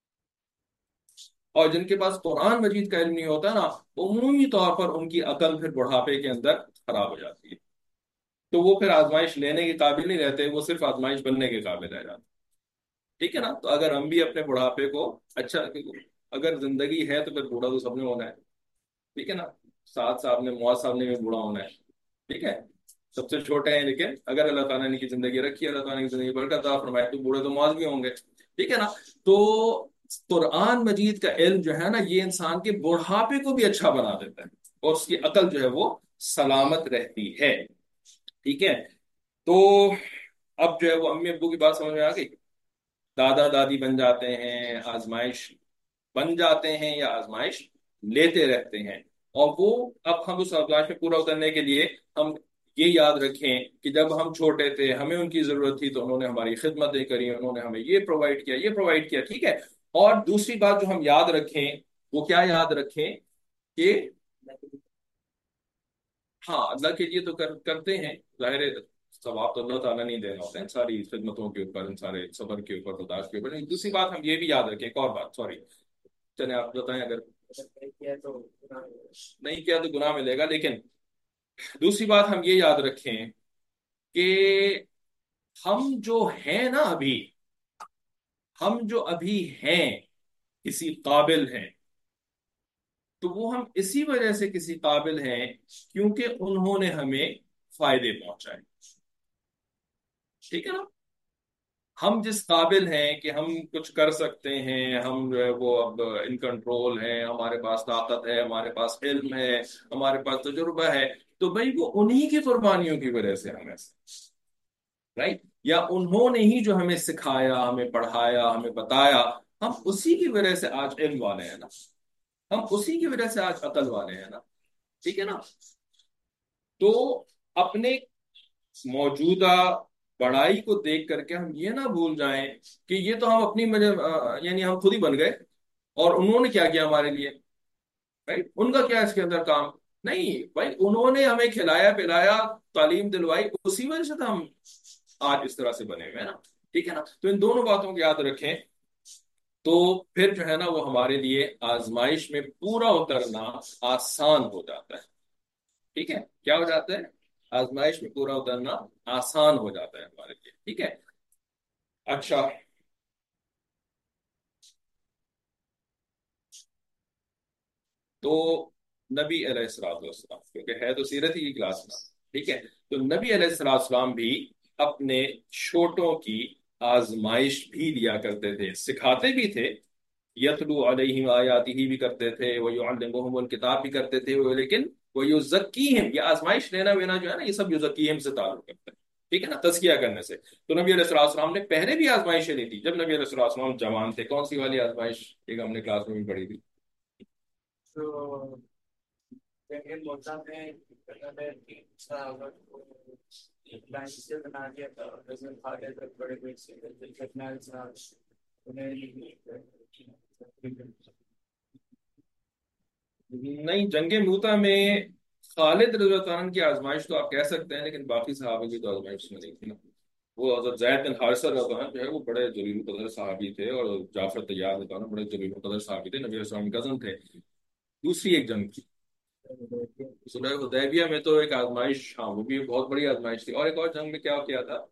A: اور جن کے پاس قرآن مجید کا علم نہیں ہوتا نا، عمومی طور پر ان کی عقل پھر بڑھاپے کے اندر خراب ہو جاتی ہے. تو وہ پھر آزمائش لینے کے قابل نہیں رہتے، وہ صرف آزمائش بننے کے قابل رہ جاتے. ٹھیک ہے نا. تو اگر ہم بھی اپنے بڑھاپے کو اچھا، اگر زندگی ہے تو پھر بوڑھا تو سب نے ہونا ہے. ٹھیک ہے نا. ساتھ صاحب نے، معاذ صاحب نے بھی بوڑھا ہونا ہے. ٹھیک ہے. سب سے چھوٹے ہیں لیکن اگر اللہ تعالیٰ نے کی زندگی رکھی، اللہ تعالیٰ نے کی زندگی برکت عطا فرمائے، تو بوڑھے تو معاذ بھی ہوں گے. ٹھیک ہے نا. تو قرآن مجید کا علم جو ہے نا، یہ انسان کے بڑھاپے کو بھی اچھا بنا دیتا ہے، اور اس کی عقل جو ہے وہ سلامت رہتی ہے. ٹھیک ہے. تو اب جو ہے وہ امی ابو کی بات سمجھ میں آ گئی. دادا دادی بن جاتے ہیں، آزمائش بن جاتے ہیں یا آزمائش لیتے رہتے ہیں. اور وہ اب ہم اس آزمائش میں پورا اترنے کے لیے ہم یہ یاد رکھیں کہ جب ہم چھوٹے تھے، ہمیں ان کی ضرورت تھی تو انہوں نے ہماری خدمتیں کری، انہوں نے ہمیں یہ پرووائڈ کیا، یہ پرووائڈ کیا. ٹھیک ہے. اور دوسری بات جو ہم یاد رکھیں، وہ کیا یاد رکھیں کہ ہاں اللہ کے لیے تو کر, کرتے ہیں، ظاہر ہے ثواب تو اللہ تعالیٰ نہیں دینا ہوتا ہے ساری خدمتوں کے اوپر، ان سارے صبر کے اوپر، برداشت کے اوپر. دوسری بات ہم یہ بھی یاد رکھیں، ایک اور بات، سوری چلیں آپ بتائیں. اگر نہیں کیا تو گناہ ملے گا، لیکن دوسری بات ہم یہ یاد رکھیں کہ ہم جو ہیں نا ابھی، ہم جو ابھی ہیں کسی قابل ہیں، تو وہ ہم اسی وجہ سے کسی قابل ہیں کیونکہ انہوں نے ہمیں فائدے پہنچائے. ٹھیک ہے نا. ہم جس قابل ہیں کہ ہم کچھ کر سکتے ہیں، ہم جو ہے وہ اب ان کنٹرول ہیں، ہمارے پاس طاقت ہے، ہمارے پاس علم ہے، ہمارے پاس تجربہ ہے، تو بھائی وہ انہی کی قربانیوں کی وجہ سے ہمیں، رائٹ، یا انہوں نے ہی جو ہمیں سکھایا، ہمیں پڑھایا، ہمیں بتایا. ہم اسی کی وجہ سے آج علم والے ہیں نا، ہم اسی کی وجہ سے آج عقل والے ہیں نا. ٹھیک ہے نا. تو اپنے موجودہ بڑائی کو دیکھ کر کے ہم یہ نہ بھول جائیں کہ یہ تو ہم اپنی مجھے یعنی ہم خود ہی بن گئے، اور انہوں نے کیا کیا ہمارے لیے، right؟ ان کا کیا اس کے اندر کام؟ نہیں بھائی، انہوں نے ہمیں کھلایا پلایا، تعلیم دلوائی، اسی وجہ سے تو ہم آج اس طرح سے بنے ہوئے ہیں نا. ٹھیک ہے نا. تو ان دونوں باتوں کو یاد رکھیں، تو پھر جو ہے نا وہ ہمارے لیے آزمائش میں پورا اترنا آسان ہو جاتا ہے. ٹھیک ہے. کیا ہو جاتا ہے؟ آزمائش میں پورا اترنا آسان ہو جاتا ہے ہمارے لیے. ٹھیک ہے. اچھا، تو نبی علیہ السلام والسلام، کیونکہ ہے تو سیرت ہی کی کلاس میں، ٹھیک ہے، تو نبی علیہ السلام والسلام بھی اپنے چھوٹوں کی آزمائش بھی لیا کرتے تھے، سکھاتے بھی تھے. یتلو علیہم آیاتہ بھی کرتے تھے، ویعلمہم الکتاب بھی کرتے تھے، لیکن ویزکیہم، یہ آزمائش لینا وینا جو ہے نا، یہ سب یزکیہم سے تعلق کرتا ہے. ٹھیک ہے نا، تزکیہ کرنے سے. تو نبی علیہ الصلوۃ والسلام نے پہلے بھی آزمائشیں لی تھی جب نبی علیہ الصلوۃ والسلام جوان تھے. کون سی والی آزمائش؟ ایک ہم نے کلاس میں بھی پڑھی تھی.
B: تو موٹا میں لائن سے بنا دیا تھا، کھا گئے تھے بڑے بڑے سے
A: نہیں، جنگ موتا میں خالد رضی اللہ عنہ کی آزمائش تو آپ کہہ سکتے ہیں، لیکن باقی صحابہ کی تو آزمائش میں نہیں تھی نا. وہ حضرت زید بن حارثہ رضی اللہ عنہ جو ہے وہ بڑے جلیل القدر صحابی تھے، اور جعفر طیار رضی اللہ عنہ بڑے جلیل القدر صحابی تھے، نبی علیہ السلام کے کزن تھے. دوسری ایک جنگ تھی صلح حدیبیہ میں، تو ایک آزمائش، ہاں وہ بھی ایک بہت بڑی آزمائش تھی. اور ایک اور جنگ میں کیا کیا تھا؟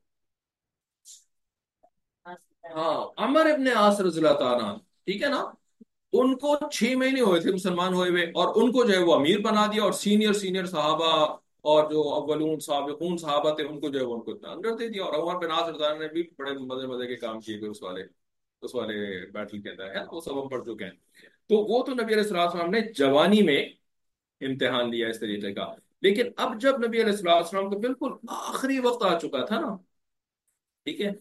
A: ہاں، عمر ابن عاص رضی اللہ تعالیٰ عنہ. ٹھیک ہے نا. ان کو چھ مہینے ہوئے تھے مسلمان ہوئے ہوئے، اور ان کو جو ہے وہ امیر بنا دیا، اور سینئر سینئر صحابہ اور جو اولون سابقون صحابہ تھے ان کو جو ہے وہ ان کو اتنا اندر دے دیا. اور عمر بن عاص رضی اللہ عنہ نے بھی بڑے مزے مزے کے کام کیے تھے اس والے اس والے بیٹل کے اندر، ہے وہ سب ہم پڑھ چکے ہیں. تو وہ تو نبی علیہ الصلوۃ والسلام نے جوانی میں امتحان لیا اس طریقے کا. لیکن اب جب نبی علیہ الصلوۃ والسلام کو بالکل آخری وقت آ چکا تھا نا، ٹھیک ہے،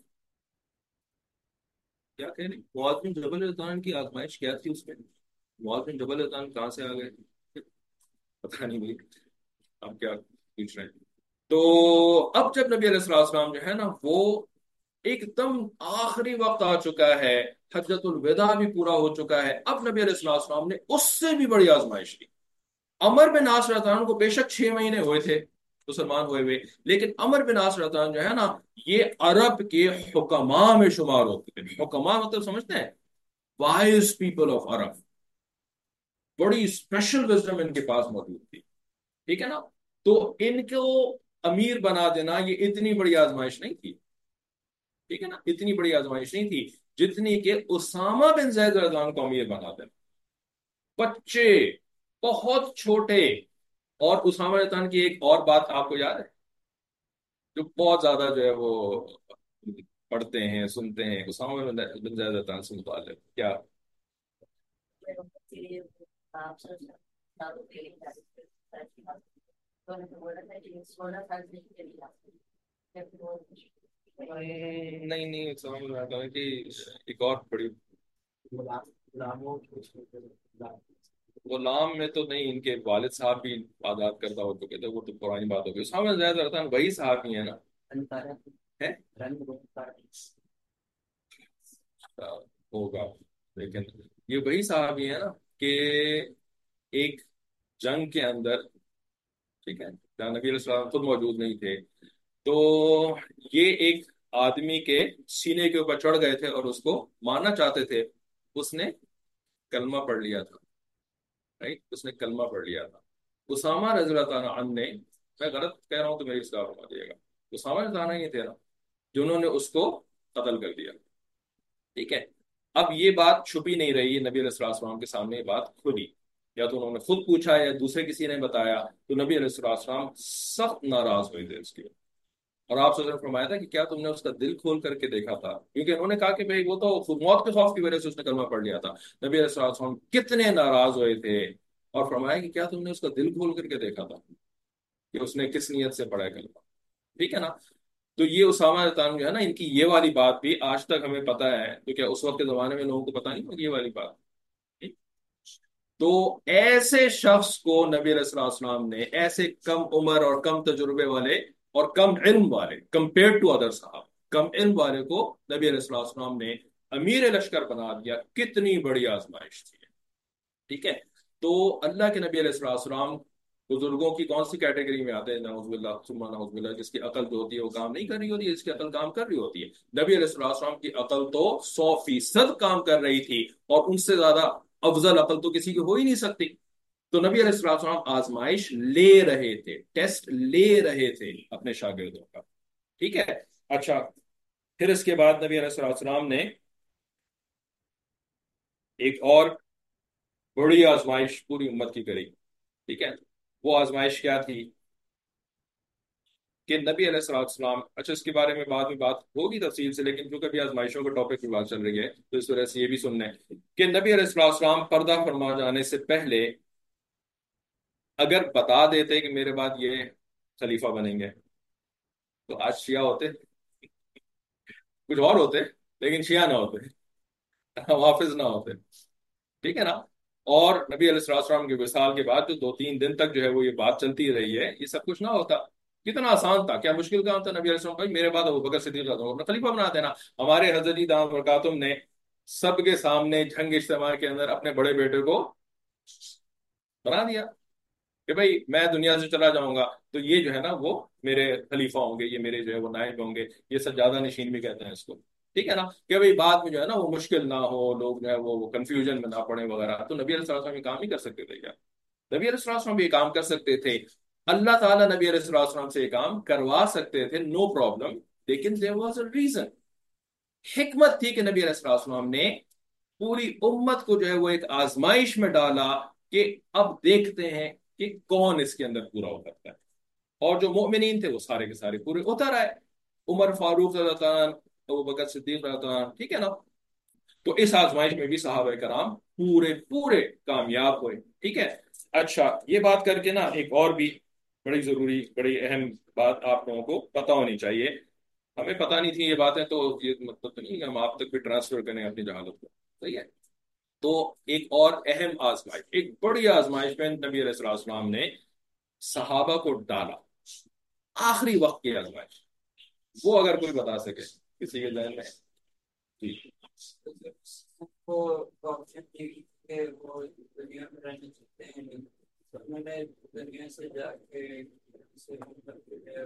A: کیا کہہ رہے ہیں، معاذ بن جبل رضی اللہ عنہ کی آزمائش کیا تھی اس میں؟ معاذ بن جبل رضی اللہ عنہ کہاں سے آ گئے؟ پتہ نہیں بھائی آپ کیا پوچھ رہے ہیں. تو اب جب نبی علیہ الصلوۃ والسلام جو ہے نا وہ ایک دم آخری وقت آ چکا ہے، حجۃ الوداع بھی پورا ہو چکا ہے، اب نبی علیہ الصلوۃ والسلام نے اس سے بھی بڑی آزمائش کی. عمر بن عاص رضی اللہ عنہ کو بے شک چھ مہینے ہوئے تھے مسلمان ہوئے ہوئے، لیکن عمر بن عاص رضی اللہ عنہ جو ہے نا، یہ عرب کے حکماء میں شمار ہوتے تھے. حکماء مطلب سمجھتے ہیں؟ Wise people of Arab. بڑی اسپیشل وزڈم ان کے پاس موجود تھی. ٹھیک ہے نا. تو ان کو امیر بنا دینا یہ اتنی بڑی آزمائش نہیں تھی، ٹھیک ہے نا، اتنی بڑی آزمائش نہیں تھی جتنی کہ اسامہ بن زید رضی اللہ عنہ کو امیر بنا دینا، بچے بہت چھوٹے۔ اور اسامہ رضی اللہ عنہ کی ایک اور بات آپ کو یاد ہے، جو بہت زیادہ جو ہے وہ پڑھتے ہیں سنتے ہیں اسامہ بن زید رضی اللہ عنہ سے متعلق کیا؟ نہیں نہیں، سمجھ میں آتا ہے کہ ایک اور بڑی غلام میں تو نہیں، ان کے والد صاحب بھی آزاد کردہ ہو چکے تھے، وہ تو پرانی بات ہو گئی۔ اسامہ زید رضی اللہ عنہ وہی صحابی ہیں نا؟ ہے ہوگا، لیکن یہ وہی صحابی ہیں نا کہ ایک جنگ کے اندر، ٹھیک ہے، جہاں نبی علیہ السلام خود موجود نہیں تھے، تو یہ ایک آدمی کے سینے کے اوپر چڑھ گئے تھے اور اس کو مارنا چاہتے تھے، اس نے کلمہ پڑھ لیا تھا، رائٹ، اس نے کلمہ پڑھ لیا تھا۔ اسامہ رضی اللہ تعالیٰ عنہ نے، میں غلط کہہ رہا ہوں تو میری اصلاح فرما دیے گا، اسامہ رضی اللہ عنہ یہ تھے نا جنہوں نے اس کو قتل کر دیا، ٹھیک ہے۔ اب یہ بات چھپی نہیں رہی، نبی علیہ الصلوۃ والسلام کے سامنے یہ بات کھلی، یا تو انہوں نے خود پوچھا یا دوسرے کسی نے بتایا، تو نبی علیہ الصلوۃ والسلام سخت ناراض ہوئے تھے اس کے، اور آپ سے فرمایا تھا کہ کیا تم نے اس کا دل کھول کر کے دیکھا تھا، کیونکہ انہوں نے کہا کہ بھئی وہ تو خود موت کے خوف کی وجہ سے اس نے کلمہ پڑھ لیا تھا۔ نبی علیہ الصلوۃ والسلام کتنے ناراض ہوئے تھے، اور فرمایا کہ کیا تم نے اس کا دل کھول کر کے دیکھا تھا کہ اس نے کس نیت سے پڑھا ہے کلمہ، ٹھیک ہے نا۔ تو یہ اسامہ رضی اللہ عنہ جو ہے نا، ان کی یہ والی بات بھی آج تک ہمیں پتہ ہے، تو کیا اس وقت کے زمانے میں لوگوں کو پتہ نہیں ہوگی یہ والی بات؟ تو ایسے شخص کو نبی علیہ الصلوۃ والسلام نے، ایسے کم عمر اور کم تجربے والے اور کم علم والے، کمپیئر ٹو ادر صاحب، کم علم والے کو نبی علیہ الصلوۃ والسلام نے امیر لشکر بنا دیا، کتنی بڑی آزمائش تھی، ٹھیک ہے۔ تو اللہ کے نبی علیہ الصلوۃ والسلام بزرگوں کی کون سی کیٹیگری میں آتے ہیں؟ نعوذ باللہ ثم نعوذ باللہ، جس کی عقل جو ہوتی ہے وہ کام نہیں کر رہی ہوتی ہے، جس کی عقل کام کر رہی ہوتی ہے۔ نبی علیہ الصلوۃ والسلام کی عقل تو سو فیصد کام کر رہی تھی، اور ان سے زیادہ افضل عقل تو کسی کی ہو ہی نہیں سکتی۔ تو نبی علیہ الصلوۃ والسلام آزمائش لے رہے تھے، ٹیسٹ لے رہے تھے اپنے شاگردوں کا، ٹھیک ہے۔ اچھا، پھر اس کے بعد نبی علیہ الصلوۃ والسلام نے ایک اور بڑی آزمائش پوری امت کی کری، ٹھیک ہے۔ وہ آزمائش کیا تھی کہ نبی علیہ الصلوۃ والسلام، اچھا اس کے بارے میں بعد میں بات ہوگی تفصیل سے، لیکن کیونکہ ابھی آزمائشوں کے ٹاپک کی بات چل رہی ہے تو اس وجہ سے یہ بھی سننا ہے کہ نبی علیہ الصلوۃ والسلام پردہ فرما جانے سے پہلے اگر بتا دیتے کہ میرے بعد یہ خلیفہ بنیں گے، تو آج شیعہ ہوتے، کچھ اور ہوتے، لیکن شیعہ نہ ہوتے، حافظ نہ ہوتے، ٹھیک ہے نا۔ اور نبی علیہ الصلوۃ والسلام کے وصال کے بعد جو دو تین دن تک جو ہے وہ یہ بات چلتی رہی ہے، یہ سب کچھ نہ ہوتا، کتنا آسان تھا، کیا مشکل کام تھا؟ نبی علیہ السلام بھائی میرے بعد ابو بکر صدیق رضی اللہ عنہ کو خلیفہ بنا دینا۔ ہمارے حضرت جی دامت برکاتہم نے سب کے سامنے جنگ اجتماع کے اندر اپنے بڑے بیٹے کو بنا دیا کہ بھائی میں دنیا سے چلا جاؤں گا تو یہ جو ہے نا وہ میرے خلیفہ ہوں گے، یہ میرے جو ہے وہ نائب ہوں گے، یہ سجادہ نشین بھی کہتے ہیں اس کو، ٹھیک ہے نا، کہ بھائی بعد میں جو ہے نا وہ مشکل نہ ہو، لوگ جو ہے وہ کنفیوژن میں نہ پڑے وغیرہ۔ تو نبی علیہ الصلوۃ والسلام یہ کام نہیں کر سکتے تھے کیا؟ نبی علیہ الصلوۃ والسلام بھی یہ کام کر سکتے تھے، اللہ تعالیٰ نبی علیہ الصلوۃ والسلام سے یہ کام کروا سکتے تھے، نو پرابلم، لیکن there was a reason، حکمت تھی کہ نبی علیہ الصلوۃ والسلام نے پوری امت کو جو ہے وہ ایک آزمائش میں ڈالا کہ اب دیکھتے ہیں کہ کون اس کے اندر پورا اترتا ہے، اور جو مؤمنین تھے وہ سارے کے سارے پورے اتر آئے، عمر فاروق رضی اللہ عنہ، ابو بکر صدیق رضی اللہ عنہ، ٹھیک ہے نا۔ تو اس آزمائش میں بھی صحابہ کرام پورے پورے کامیاب ہوئے، ٹھیک ہے۔ اچھا، یہ بات کر کے نا ایک اور بھی بڑی ضروری بڑی اہم بات آپ لوگوں کو پتہ ہونی چاہیے، ہمیں پتہ نہیں تھی یہ باتیں، تو یہ مطلب تو نہیں کہ ہم آپ تک بھی ٹرانسفر کریں اپنی جہالت کو، صحیح ہے۔ تو ایک اور اہم آزمائش، ایک بڑی آزمائش میں نبی علیہ الصلوۃ والسلام نے صحابہ کو ڈالا، آخری وقت کی آزمائش، وہ اگر کوئی بتا سکے کسی کے ذہن میں؟ جی
B: کو آپشن دی کہ وہ دنیا میں رہنا چاہتے ہیں، انہوں نے دنیا سے جا کے سے مطلب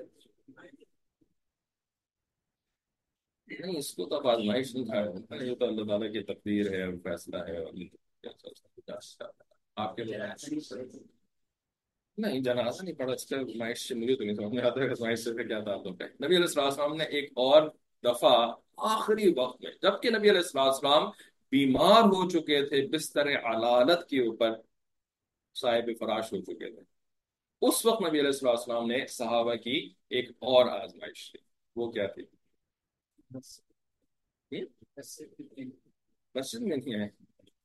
A: نہیں، اس کو تو اب آزمائش نہیں کھایا، یہ تو اللہ تعالیٰ کی تقدیر ہے اور فیصلہ ہے، اور یہ تو کیا چل سکتا ہے آپ کے نہیں جنازہ نہیں پڑھا، اس کا آزمائش سے مجھے تو نہیں سمجھ میں آتا ہے آزمائش سے کیا تعلق ہے۔ نبی علیہ السلام السلام نے ایک اور دفعہ آخری وقت میں، جبکہ نبی علیہ السلام السلام بیمار ہو چکے تھے، بستر علالت کے اوپر صاحب فراش ہو چکے تھے، اس وقت نبی علیہ السلام السلام نے صحابہ کی ایک اور آزمائش کی۔ وہ کیا تھی؟
B: بس
A: ہم؟
B: ایسے بھی
A: مسجد میں نہیں آئے؟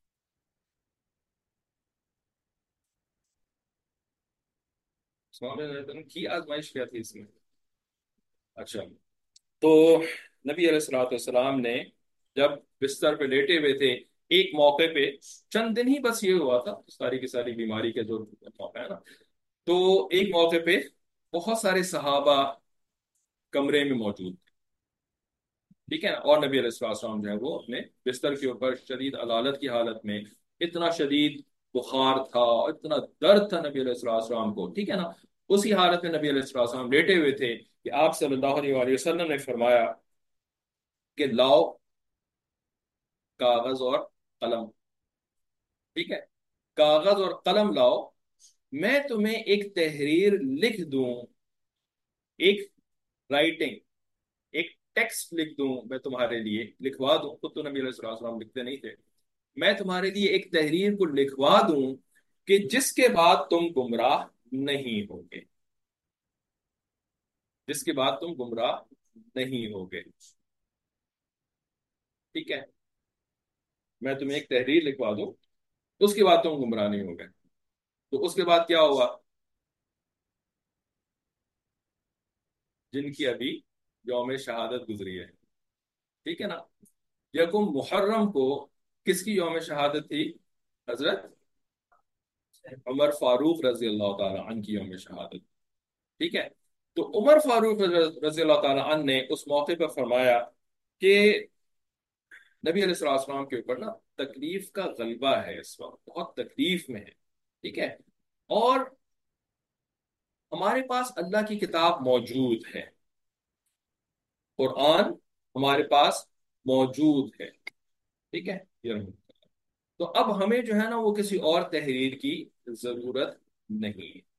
A: صحابہ نے کی آزمائش کیا تھی اس میں؟ اچھا، تو نبی علیہ الصلوۃ والسلام نے جب بستر پہ لیٹے ہوئے تھے، ایک موقع پہ، چند دن ہی بس یہ ہوا تھا ساری کی ساری بیماری کا جو موقع ہے نا، تو ایک موقع پہ بہت سارے صحابہ کمرے میں موجود تھے، ٹھیک ہے نا، اور نبی علیہ الصلوۃ والسلام جو ہے وہ اپنے بستر کے اوپر شدید علالت کی حالت میں، اتنا شدید بخار تھا، اتنا درد تھا نبی علیہ الصلوۃ والسلام کو، ٹھیک ہے نا، اسی حالت میں نبی علیہ الصلوۃ والسلام لیٹے ہوئے تھے کہ آپ صلی اللہ علیہ وآلہ وسلم نے فرمایا کہ لاؤ کاغذ اور قلم، ٹھیک ہے، کاغذ اور قلم لاؤ، میں تمہیں ایک تحریر لکھ دوں، ایک رائٹنگ، ایک ٹیکسٹ لکھ دوں، میں تمہارے لیے لکھوا دوں، خود تو نبی علیہ الصلوۃ والسلام لکھتے نہیں تھے، میں تمہارے لیے ایک تحریر کو لکھوا دوں کہ جس کے بعد تم گمراہ نہیں ہوگے، جس کے بعد تم گمراہ نہیں ہوگے، ٹھیک ہے، میں تمہیں ایک تحریر لکھوا دوں، اس کے بعد تم گمراہ نہیں ہوگے۔ تو اس کے بعد کیا ہوا؟ جن کی ابھی یوم شہادت گزری ہے، ٹھیک ہے نا، یکم محرم کو کس کی یوم شہادت تھی؟ حضرت عمر فاروق رضی اللہ تعالی عنہ کی یوم شہادت، ٹھیک ہے، تو عمر فاروق رضی اللہ تعالی عنہ نے اس موقع پر فرمایا کہ نبی علیہ الصلوۃ والسلام کے اوپر نا تکلیف کا غلبہ ہے، اس وقت بہت تکلیف میں ہے، ٹھیک ہے، اور ہمارے پاس اللہ کی کتاب موجود ہے، قرآن ہمارے پاس موجود ہے، ٹھیک ہے، یہ رہا۔ تو اب ہمیں جو ہے نا وہ کسی اور تحریر کی ضرورت نہیں ہے،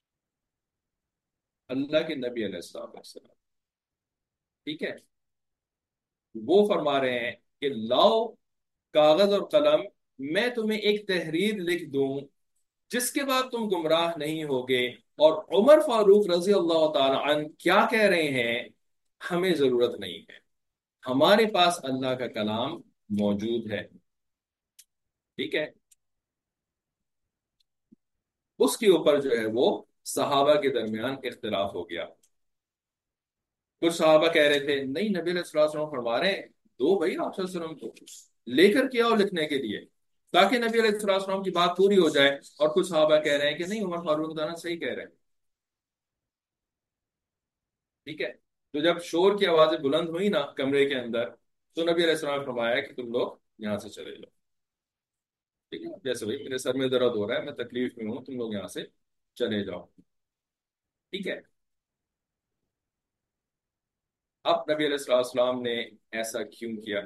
A: اللہ کے نبی علیہ السلام والسلام، ٹھیک ہے، وہ فرما رہے ہیں کہ لاؤ کاغذ اور قلم، میں تمہیں ایک تحریر لکھ دوں جس کے بعد تم گمراہ نہیں ہوگے۔ اور عمر فاروق رضی اللہ تعالی عنہ کیا کہہ رہے ہیں؟ ہمیں ضرورت نہیں ہے، ہمارے پاس اللہ کا کلام موجود ہے، ٹھیک ہے، اس کے اوپر جو ہے وہ صحابہ کے درمیان اختلاف ہو گیا۔ کچھ صحابہ کہہ رہے تھے نہیں، نبی علیہ الصلوۃ والسلام فرما رہے ہیں دو بھائی آپ صلی اللہ علیہ وسلم کو لے کر کے آؤ لکھنے کے لیے، تاکہ نبی علیہ الصلوۃ والسلام کی بات پوری ہو جائے۔ اور کچھ صحابہ کہہ رہے ہیں کہ نہیں، عمر فاروق دانا صحیح کہہ رہے ہیں، ٹھیک ہے، تو جب شور کی آوازیں بلند ہوئی نا کمرے کے اندر، تو نبی علیہ السلام نے فرمایا کہ تم لوگ یہاں سے چلے جاؤ، ٹھیک ہے، جیسے بھائی میرے سر میں درد ہو رہا ہے، میں تکلیف میں ہوں، تم لوگ یہاں سے چلے جاؤ، ٹھیک ہے۔ اب نبی علیہ السلام السلام نے ایسا کیوں کیا؟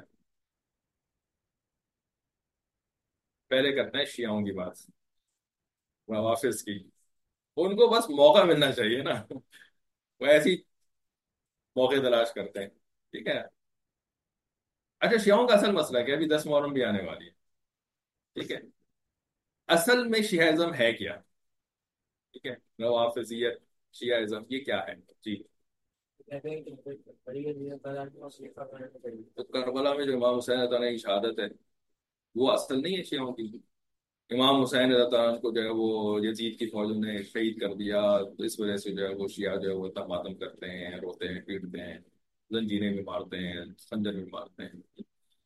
A: پہلے کرتے ہیں شیعوں کی بات، روافظ کی، ان کو بس موقع ملنا چاہیے نا، وہ ایسی موقع تلاش کرتے ہیں، ٹھیک ہے۔ اچھا، شیعوں کا اصل مسئلہ کیا ہے؟ ابھی دس محرم بھی آنے والی ہے، ٹھیک ہے، اصل میں شیعہ ہے کیا؟ ٹھیک ہے، روافضیت، شیعہ ازم یہ کیا ہے؟ جی، تو کربلا میں جو امام حسین رضی اللہ عنہ کی شہادت ہے وہ اصل نہیں ہے شیعوں کی؟ امام حسین رضی اللہ عنہ کو جو ہے وہ یزید کی فوج نے شہید کر دیا، تو اس وجہ سے جو ہے وہ شیعہ جو ہے وہ اتنا ماتم کرتے ہیں، روتے ہیں، پیٹتے ہیں، زنجیریں میں مارتے ہیں، خنجر میں مارتے ہیں۔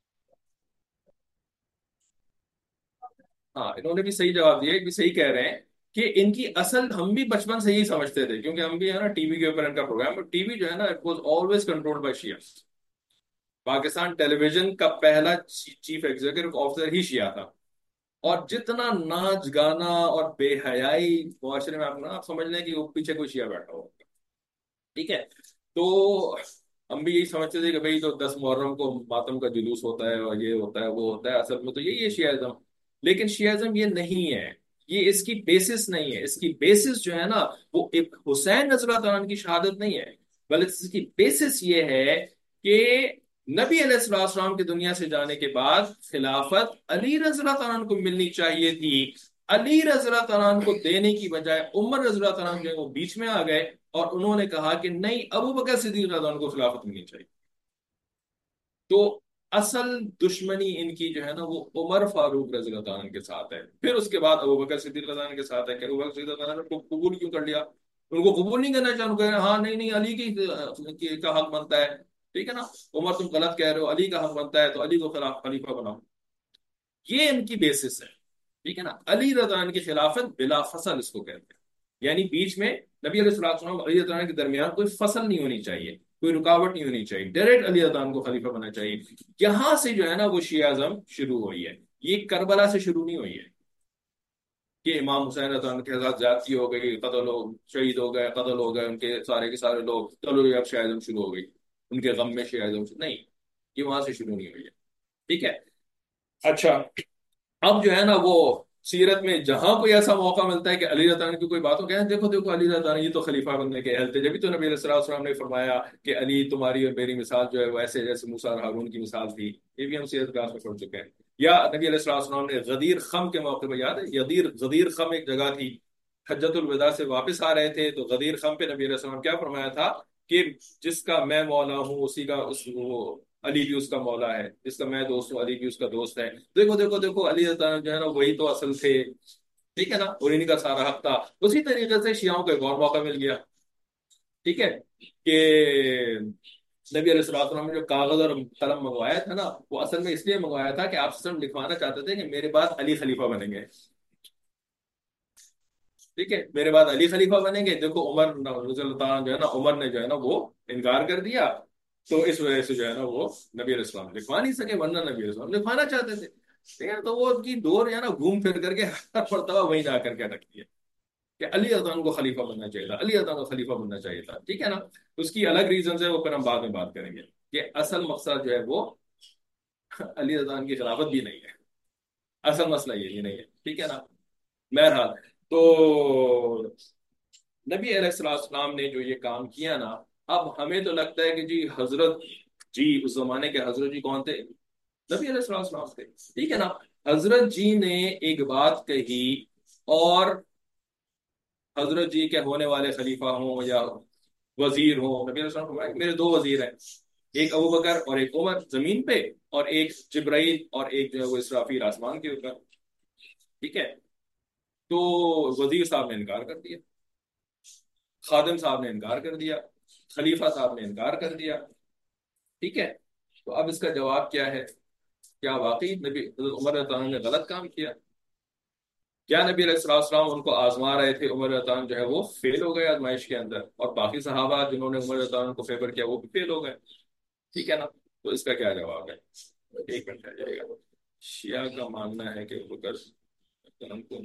A: ہاں، انہوں نے بھی صحیح جواب دیا، بھی صحیح کہہ رہے ہیں کہ ان کی اصل ہم بھی بچپن سے ہی سمجھتے تھے، کیونکہ ہم بھی ہے نا ٹی وی کے اوپر ان کا پروگرام، ٹی وی جو ہے نا it was always controlled by شیعہ، پاکستان ٹیلی ویژن کا پہلا چیف ایگزیکٹو آفیسر ہی شیعہ تھا، اور جتنا ناچ گانا اور بے حیائی معاشرے میں آپ نا آپ سمجھ لیں کہ وہ پیچھے کوئی شیعہ بیٹھا ہو، ٹھیک ہے، تو ہم بھی یہی سمجھتے تھے کہ بھئی تو دس محرم کو ماتم کا جلوس ہوتا ہے اور یہ ہوتا ہے وہ ہوتا ہے، اصل میں تو یہی ہے شیعہ ازم، لیکن شیعہ ازم یہ نہیں ہے، یہ اس کی بیسس نہیں ہے. اس کی بیسس جو ہے نا وہ ایک حسین رضی اللہ تعالیٰ عنہ کی شہادت نہیں ہے، بلکہ اس کی بیسس یہ ہے کہ نبی علیہ الصلوۃ والسلام کی دنیا سے جانے کے بعد خلافت علی رضی اللہ تعالیٰ عنہ کو ملنی چاہیے تھی. علی رضی اللہ تعالیٰ عنہ کو دینے کی بجائے عمر رضی اللہ تعالیٰ عنہ جو ہے وہ بیچ میں آ گئے اور انہوں نے کہا کہ نہیں، ابو بکر صدیق رضی اللہ عنہ کو خلافت ملنی چاہیے. تو اصل دشمنی ان کی جو ہے نا وہ عمر فاروق رضی اللہ تعالیٰ عنہ کے ساتھ ہے، پھر اس کے بعد ابو بکر صدیق رضی اللہ عنہ کے ساتھ ہے کہ ابو بکر صدیق رضی اللہ عنہ کو قبول کیوں کر لیا. ان کو قبول نہیں کرنا چاہوں کہ ہاں نہیں نہیں علی کی کی- کا حق بنتا ہے. ٹھیک ہے نا، عمر تم غلط کہہ رہے ہو، علی کا حق بنتا ہے تو علی کو خلاف خلیفہ بناؤ. یہ ان کی بیسس ہے. ٹھیک ہے نا، علی رضی اللہ عنہ کی خلافت بلا فصل اس کو کہتے ہیں، یعنی بیچ میں نبی علیہ الصلوۃ والسلام اور علی رضی اللہ عنہ کے درمیان کوئی فصل نہیں ہونی چاہیے، کوئی رکاوٹ نہیں ہونی چاہیے، ڈائریکٹ علی رضی اللہ عنہ کو خلیفہ بننا چاہیے. یہاں سے جو ہے نا وہ شیعہ ازم شروع ہوئی ہے، یہ کربلا سے شروع نہیں ہوئی ہے کہ امام حسین رضی اللہ عنہ کے ساتھ زیادتی ہو گئی، قتل ہو، شہید ہو گئے، قتل ہو گئے ان کے سارے کے سارے لوگ، چلو یہ اب شیعہ ازم شروع ہو گئی، ان کے غم میں شیعہ ازم شروع نہیں. یہ وہاں سے شروع نہیں ہوئی ہے. ٹھیک ہے. اچھا، اب جو ہے نا وہ سیرت میں جہاں کوئی ایسا موقع ملتا ہے کہ علی رضی اللہ عنہ کی کوئی بات ہو، کہتے ہیں دیکھو دیکھو علی رضی اللہ عنہ یہ تو خلیفہ بننے کے اہل تھے. جبھی تو نبی علیہ الصلوۃ والسلام نے فرمایا کہ علی تمہاری اور میری مثال جو ہے وہ ایسے جیسے موسیٰ اور ہارون کی مثال تھی. یہ بھی ہم سیرت کلاس میں پڑھ چکے ہیں. یا نبی علیہ الصلوۃ والسلام نے غدیر خم کے موقع پہ، یاد ہے غدیر غدیر خم ایک جگہ تھی، حجت الوداع سے واپس آ رہے تھے تو غدیر خم پہ نبی علیہ السلام کیا فرمایا تھا کہ جس کا میں مولا ہوں اسی کا اس وہ علی بھی اس کا مولا ہے، جس کا میں دوست ہوں علی بھی اس کا دوست ہے. دیکھو دیکھو دیکھو علی رضی اللہ عنہ جو ہے نا وہی تو اصل تھے. ٹھیک ہے نا، اور انہیں کا سارا حق تھا. اسی طریقے سے شیعوں کو ایک اور موقع مل گیا. ٹھیک ہے، کہ نبی علیہ الصلوۃ والسلام نے جو کاغذ اور قلم منگوایا تھا نا وہ اصل میں اس لیے منگوایا تھا کہ آپ صرف لکھوانا چاہتے تھے کہ میرے بعد علی خلیفہ بنیں گے. ٹھیک ہے، میرے بعد علی خلیفہ بنیں گے. دیکھو عمر رضی اللہ تعالیٰ جو ہے نا عمر نے جو ہے نا وہ انکار کر دیا، تو اس وجہ سے جو ہے نا وہ نبی علیہ السلام لکھوا نہیں سکے، ورنہ نبی علیہ السلام لکھوانا چاہتے تھے. ٹھیک ہے، تو وہ ان کی دور جو ہے نا گھوم پھر کر کے ہر مرتبہ وہیں جا کر کے اٹکتی ہے کہ علی رضی اللہ عنہ کو خلیفہ بننا چاہیے تھا، علی رضی اللہ عنہ کو خلیفہ بننا چاہیے تھا. ٹھیک ہے نا، اس کی الگ ریزنز ہے، وہ پھر ہم بعد میں بات کریں گے کہ اصل مقصد جو ہے وہ علی رضی اللہ عنہ کی خلافت بھی نہیں ہے. اصل مسئلہ یہ نہیں ہے. ٹھیک ہے نا. بہرحال تو نبی علیہ الصلوۃ والسلام نے جو یہ کام کیا نا، اب ہمیں تو لگتا ہے کہ جی حضرت جی اس زمانے کے حضرت جی کون تھے؟ نبی علیہ الصلوۃ والسلام تھے. ٹھیک ہے نا، حضرت جی نے ایک بات کہی اور حضرت جی کے ہونے والے خلیفہ ہوں یا وزیر ہوں، نبی علیہ السلام نے فرمایا میرے دو وزیر ہیں، ایک ابو بکر اور ایک عمر زمین پہ، اور ایک جبرائیل اور ایک جو ہے وہ اسرافیل آسمان کے اوپر. ٹھیک ہے، تو وزیر صاحب نے انکار کر دیا، خادم صاحب نے انکار کر دیا، خلیفہ صاحب نے انکار کر دیا. ٹھیک ہے، تو اب اس کا جواب کیا ہے؟ کیا واقعی نبی عمر رضی اللہ عنہ نے غلط کام کیا؟ کیا نبی علیہ الصلوۃ والسلام ان کو آزما رہے تھے؟ عمر رضی اللہ عنہ جو ہے وہ فیل ہو گئے آزمائش کے اندر، اور باقی صحابہ جنہوں نے عمر رضی اللہ عنہ کو فیور کیا وہ بھی فیل ہو گئے. ٹھیک ہے نا، تو اس کا کیا جواب ہے؟ ایک منٹ آ جائے گا. شیعہ کا ماننا ہے کہ ابو بکر ہم کو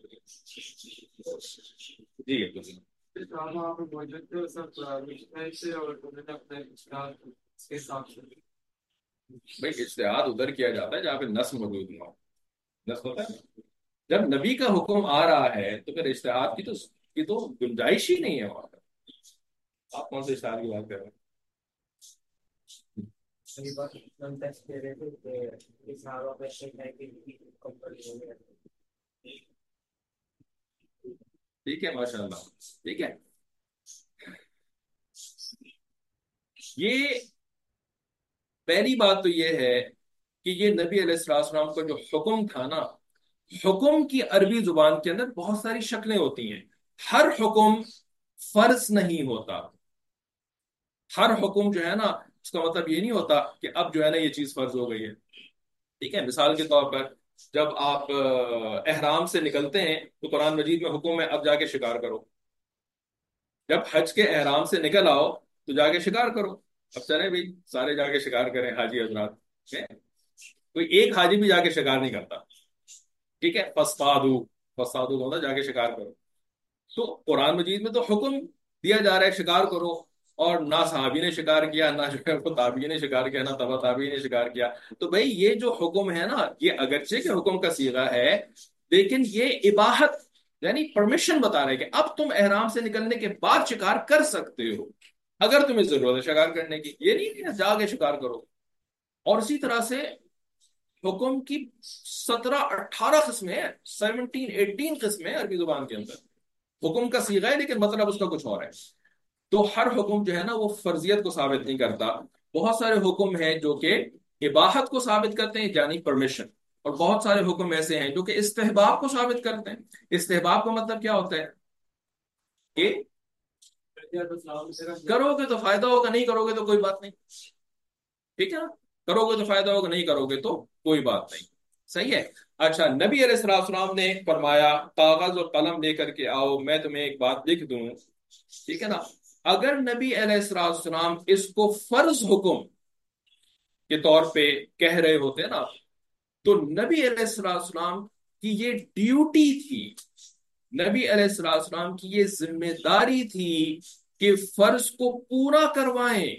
A: جی ہے کچھ
B: وہاں پہ موجود تھے سب مشترک سے اور انہوں نے اپنے اشتہار کے حساب سے.
A: بھائی اجتہاد ادھر کیا جاتا ہے جہاں پہ نص موجود نہ ہو. نص ہوتا ہے نا؟ جب نبی کا حکم آ رہا ہے تو پھر اجتہاد کی تو کی تو گنجائش ہی نہیں ہے وہاں پر. آپ کون سے اشتہار کی بات کر رہے ہیں؟
B: صحیح بات ہم ٹیسٹ کر رہے تھے کہ اس حالوں پہ شک ہے کہ کمپنی ہو گیا.
A: ٹھیک ہے، ماشاء اللہ. ٹھیک ہے، یہ پہلی بات تو یہ ہے کہ یہ نبی علیہ السلام والسلام کا جو حکم تھا نا، حکم کی عربی زبان کے اندر بہت ساری شکلیں ہوتی ہیں. ہر حکم فرض نہیں ہوتا. ہر حکم جو ہے نا اس کا مطلب یہ نہیں ہوتا کہ اب جو ہے نا یہ چیز فرض ہو گئی ہے. ٹھیک ہے، مثال کے طور پر جب آپ احرام سے نکلتے ہیں تو قرآن مجید میں حکم ہے اب جا کے شکار کرو. جب حج کے احرام سے نکل آؤ تو جا کے شکار کرو. اب چلے بھائی سارے جا کے شکار کریں حاجی حضرات، کوئی ایک حاجی بھی جا کے شکار نہیں کرتا. ٹھیک ہے، فَاصْطَادُوا فَاصْطَادُوا ہوتا جا کے شکار کرو. تو قرآن مجید میں تو حکم دیا جا رہا ہے شکار کرو، اور نہ صحابی نے شکار کیا، نہ جو ہے وہ تابعی نے شکار کیا، نہ تبع تابعی نے شکار کیا. تو بھائی یہ جو حکم ہے نا یہ اگرچہ کہ حکم کا صیغہ ہے لیکن یہ اباحت یعنی پرمیشن بتا رہے کہ اب تم احرام سے نکلنے کے بعد شکار کر سکتے ہو اگر تمہیں ضرورت ہے شکار کرنے کی، یہ نہیں کہ جا کے شکار کرو۔ اور اسی طرح سے حکم کی سترہ اٹھارہ قسمیں ہیں، سیونٹین ایٹین قسمیں عربی زبان کے اندر، حکم کا صیغہ ہے لیکن مطلب اس کا کچھ اور ہے۔ تو ہر حکم جو ہے نا وہ فرضیت کو ثابت نہیں کرتا، بہت سارے حکم ہیں جو کہ اباحت کو ثابت کرتے ہیں یعنی پرمیشن، اور بہت سارے حکم ایسے ہیں جو کہ استحباب کو ثابت کرتے ہیں۔ استحباب کا مطلب کیا ہوتا ہے کہ کرو گے تو فائدہ ہوگا، نہیں کرو گے تو کوئی بات نہیں، ٹھیک ہے نا، کرو گے تو فائدہ ہوگا، نہیں کرو گے تو کوئی بات نہیں، صحیح ہے۔ اچھا، نبی علیہ السلام السلام نے فرمایا کاغذ اور قلم لے کر کے آؤ میں تمہیں ایک بات لکھ دوں، ٹھیک ہے نا۔ اگر نبی علیہ السلام السلام اس کو فرض حکم کے طور پہ کہہ رہے ہوتے نا تو نبی علیہ السلام السلام کی یہ ڈیوٹی تھی، نبی علیہ السلام السلام کی یہ ذمہ داری تھی کہ فرض کو پورا کروائیں،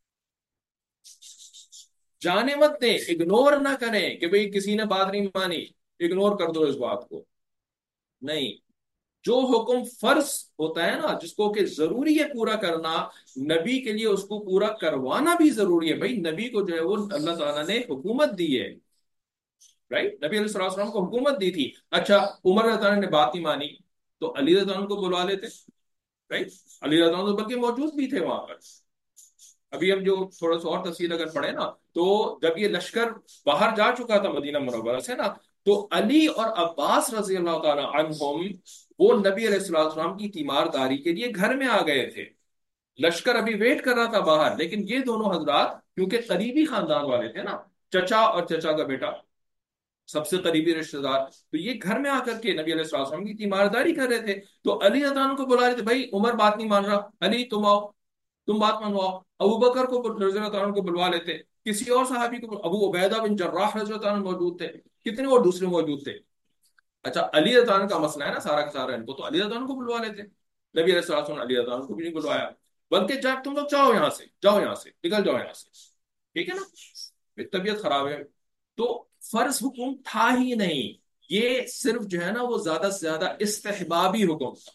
A: جانے مت دیں، اگنور نہ کریں کہ بھئی کسی نے بات نہیں مانی اگنور کر دو اس بات کو، نہیں، جو حکم فرض ہوتا ہے نا جس کو کہ ضروری ہے پورا کرنا، نبی کے لیے اس کو پورا کروانا بھی ضروری ہے۔ بھائی نبی کو جو ہے وہ اللہ تعالیٰ نے حکومت دی ہے، رائٹ، نبی علیہ السلام السلام کو حکومت دی تھی۔ اچھا، عمر رضی اللہ عنہ نے بات نہیں مانی تو علی رضی اللہ عنہ کو بلوا لیتے، رائٹ، علی رضی اللہ عنہ بلکہ موجود بھی تھے وہاں پر۔ ابھی ہم جو تھوڑا سا اور تفصیل اگر پڑھیں نا تو جب یہ لشکر باہر جا چکا تھا مدینہ منورہ سے نا تو علی اور عباس رضی اللہ تعالی عنہم وہ نبی علیہ الصلوۃ والسلام کی تیمارداری کے لیے گھر میں آ گئے تھے، لشکر ابھی ویٹ کر رہا تھا باہر، لیکن یہ دونوں حضرات کیونکہ قریبی خاندان والے تھے نا، چچا اور چچا کا بیٹا، سب سے قریبی رشتہ دار، تو یہ گھر میں آ کر کے نبی علیہ الصلوۃ والسلام کی تیمارداری کر رہے تھے۔ تو علی رضی اللہ عنہ کو بلا رہے تھے، بھائی عمر بات نہیں مان رہا، علی تم آؤ تم بات منواؤ۔ ابو بکر کو رضی اللہ عنہ کو بلوا لیتے، کسی اور صحابی کو، ابو عبیدہ بن جراح رضی اللہ عنہ موجود تھے، کتنے اور دوسرے موجود تھے۔ اچھا، علی رضی اللہ عنہ کا مسئلہ ہے نا سارا کا سارا، ان کو تو علی رضی اللہ عنہ کو بلوا لیتے، نبی علیہ الصلوۃ والسلام علی رضی اللہ عنہ کو بھی نہیں بلوایا، بلکہ جب تم لوگ جاؤ یہاں سے، جاؤ یہاں سے، نکل جاؤ یہاں سے، ٹھیک ہے نا، طبیعت خراب ہے۔ تو فرض حکم تھا ہی نہیں، یہ صرف جو ہے نا وہ زیادہ سے زیادہ استحبابی حکم تھا،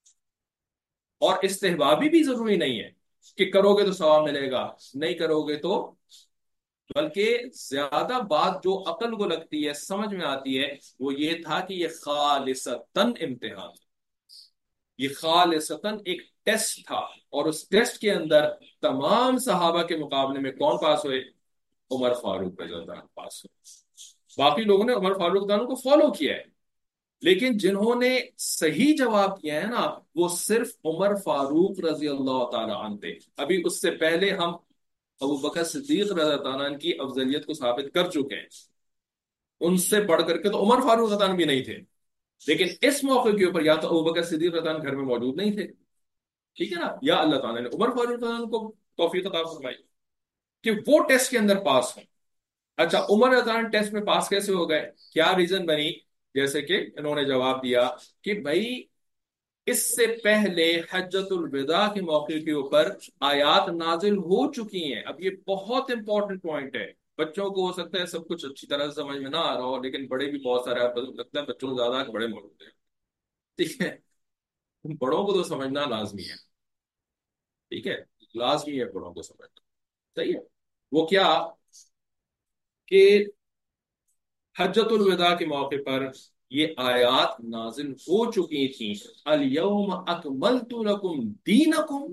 A: اور استحبابی بھی ضروری نہیں ہے کہ کرو گے تو ثواب ملے گا، نہیں کرو گے تو، بلکہ زیادہ بات جو عقل کو لگتی ہے سمجھ میں آتی ہے وہ یہ تھا کہ یہ خالصتاً امتحان تھا، یہ خالصتاً ایک ٹیسٹ تھا، اور اس ٹیسٹ کے اندر تمام صحابہ کے مقابلے میں کون پاس ہوئے؟ عمر فاروق رضی اللہ عنہ پاس ہوئے۔ باقی لوگوں نے عمر فاروق رضی اللہ عنہ کو فالو کیا ہے، لیکن جنہوں نے صحیح جواب دیا ہے نا وہ صرف عمر فاروق رضی اللہ تعالی عنہ تھے۔ ابھی اس سے پہلے ہم ابو بکر صدیق رضی اللہ عنہ کی افضلیت کو ثابت کر چکے ہیں، ان سے بڑھ کر کے تو عمر فاروق رضی اللہ عنہ بھی نہیں تھے، لیکن اس موقع کے اوپر یا تو ابو بکر صدیق رضی اللہ عنہ گھر میں موجود نہیں تھے، ٹھیک ہے نا، یا اللہ تعالیٰ نے عمر فاروق رضی اللہ عنہ کو توفیق عطا فرمائی کہ وہ ٹیسٹ کے اندر پاس ہوں۔ اچھا، عمر رضی اللہ عنہ ٹیسٹ میں پاس کیسے ہو گئے؟ کیا ریزن بنی؟ جیسے کہ انہوں نے جواب دیا کہ بھائی اس سے پہلے حجۃ الوداع کے موقع کے اوپر آیات نازل ہو چکی ہیں۔ اب یہ بہت امپورٹنٹ پوائنٹ ہے، بچوں کو ہو سکتا ہے سب کچھ اچھی طرح سے سمجھ میں نہ آ رہا ہو، لیکن بڑے بھی بہت سارے، آپ لگتا ہے بچوں کو زیادہ بڑے موجود ہیں، ٹھیک ہے، بڑوں کو تو سمجھنا لازمی ہے، ٹھیک ہے، لازمی ہے بڑوں کو سمجھنا، صحیح ہے۔ وہ کیا کہ حجۃ الوداع کے موقع پر یہ آیات نازل ہو چکی تھیں، الیوم اکملت لکم دینکم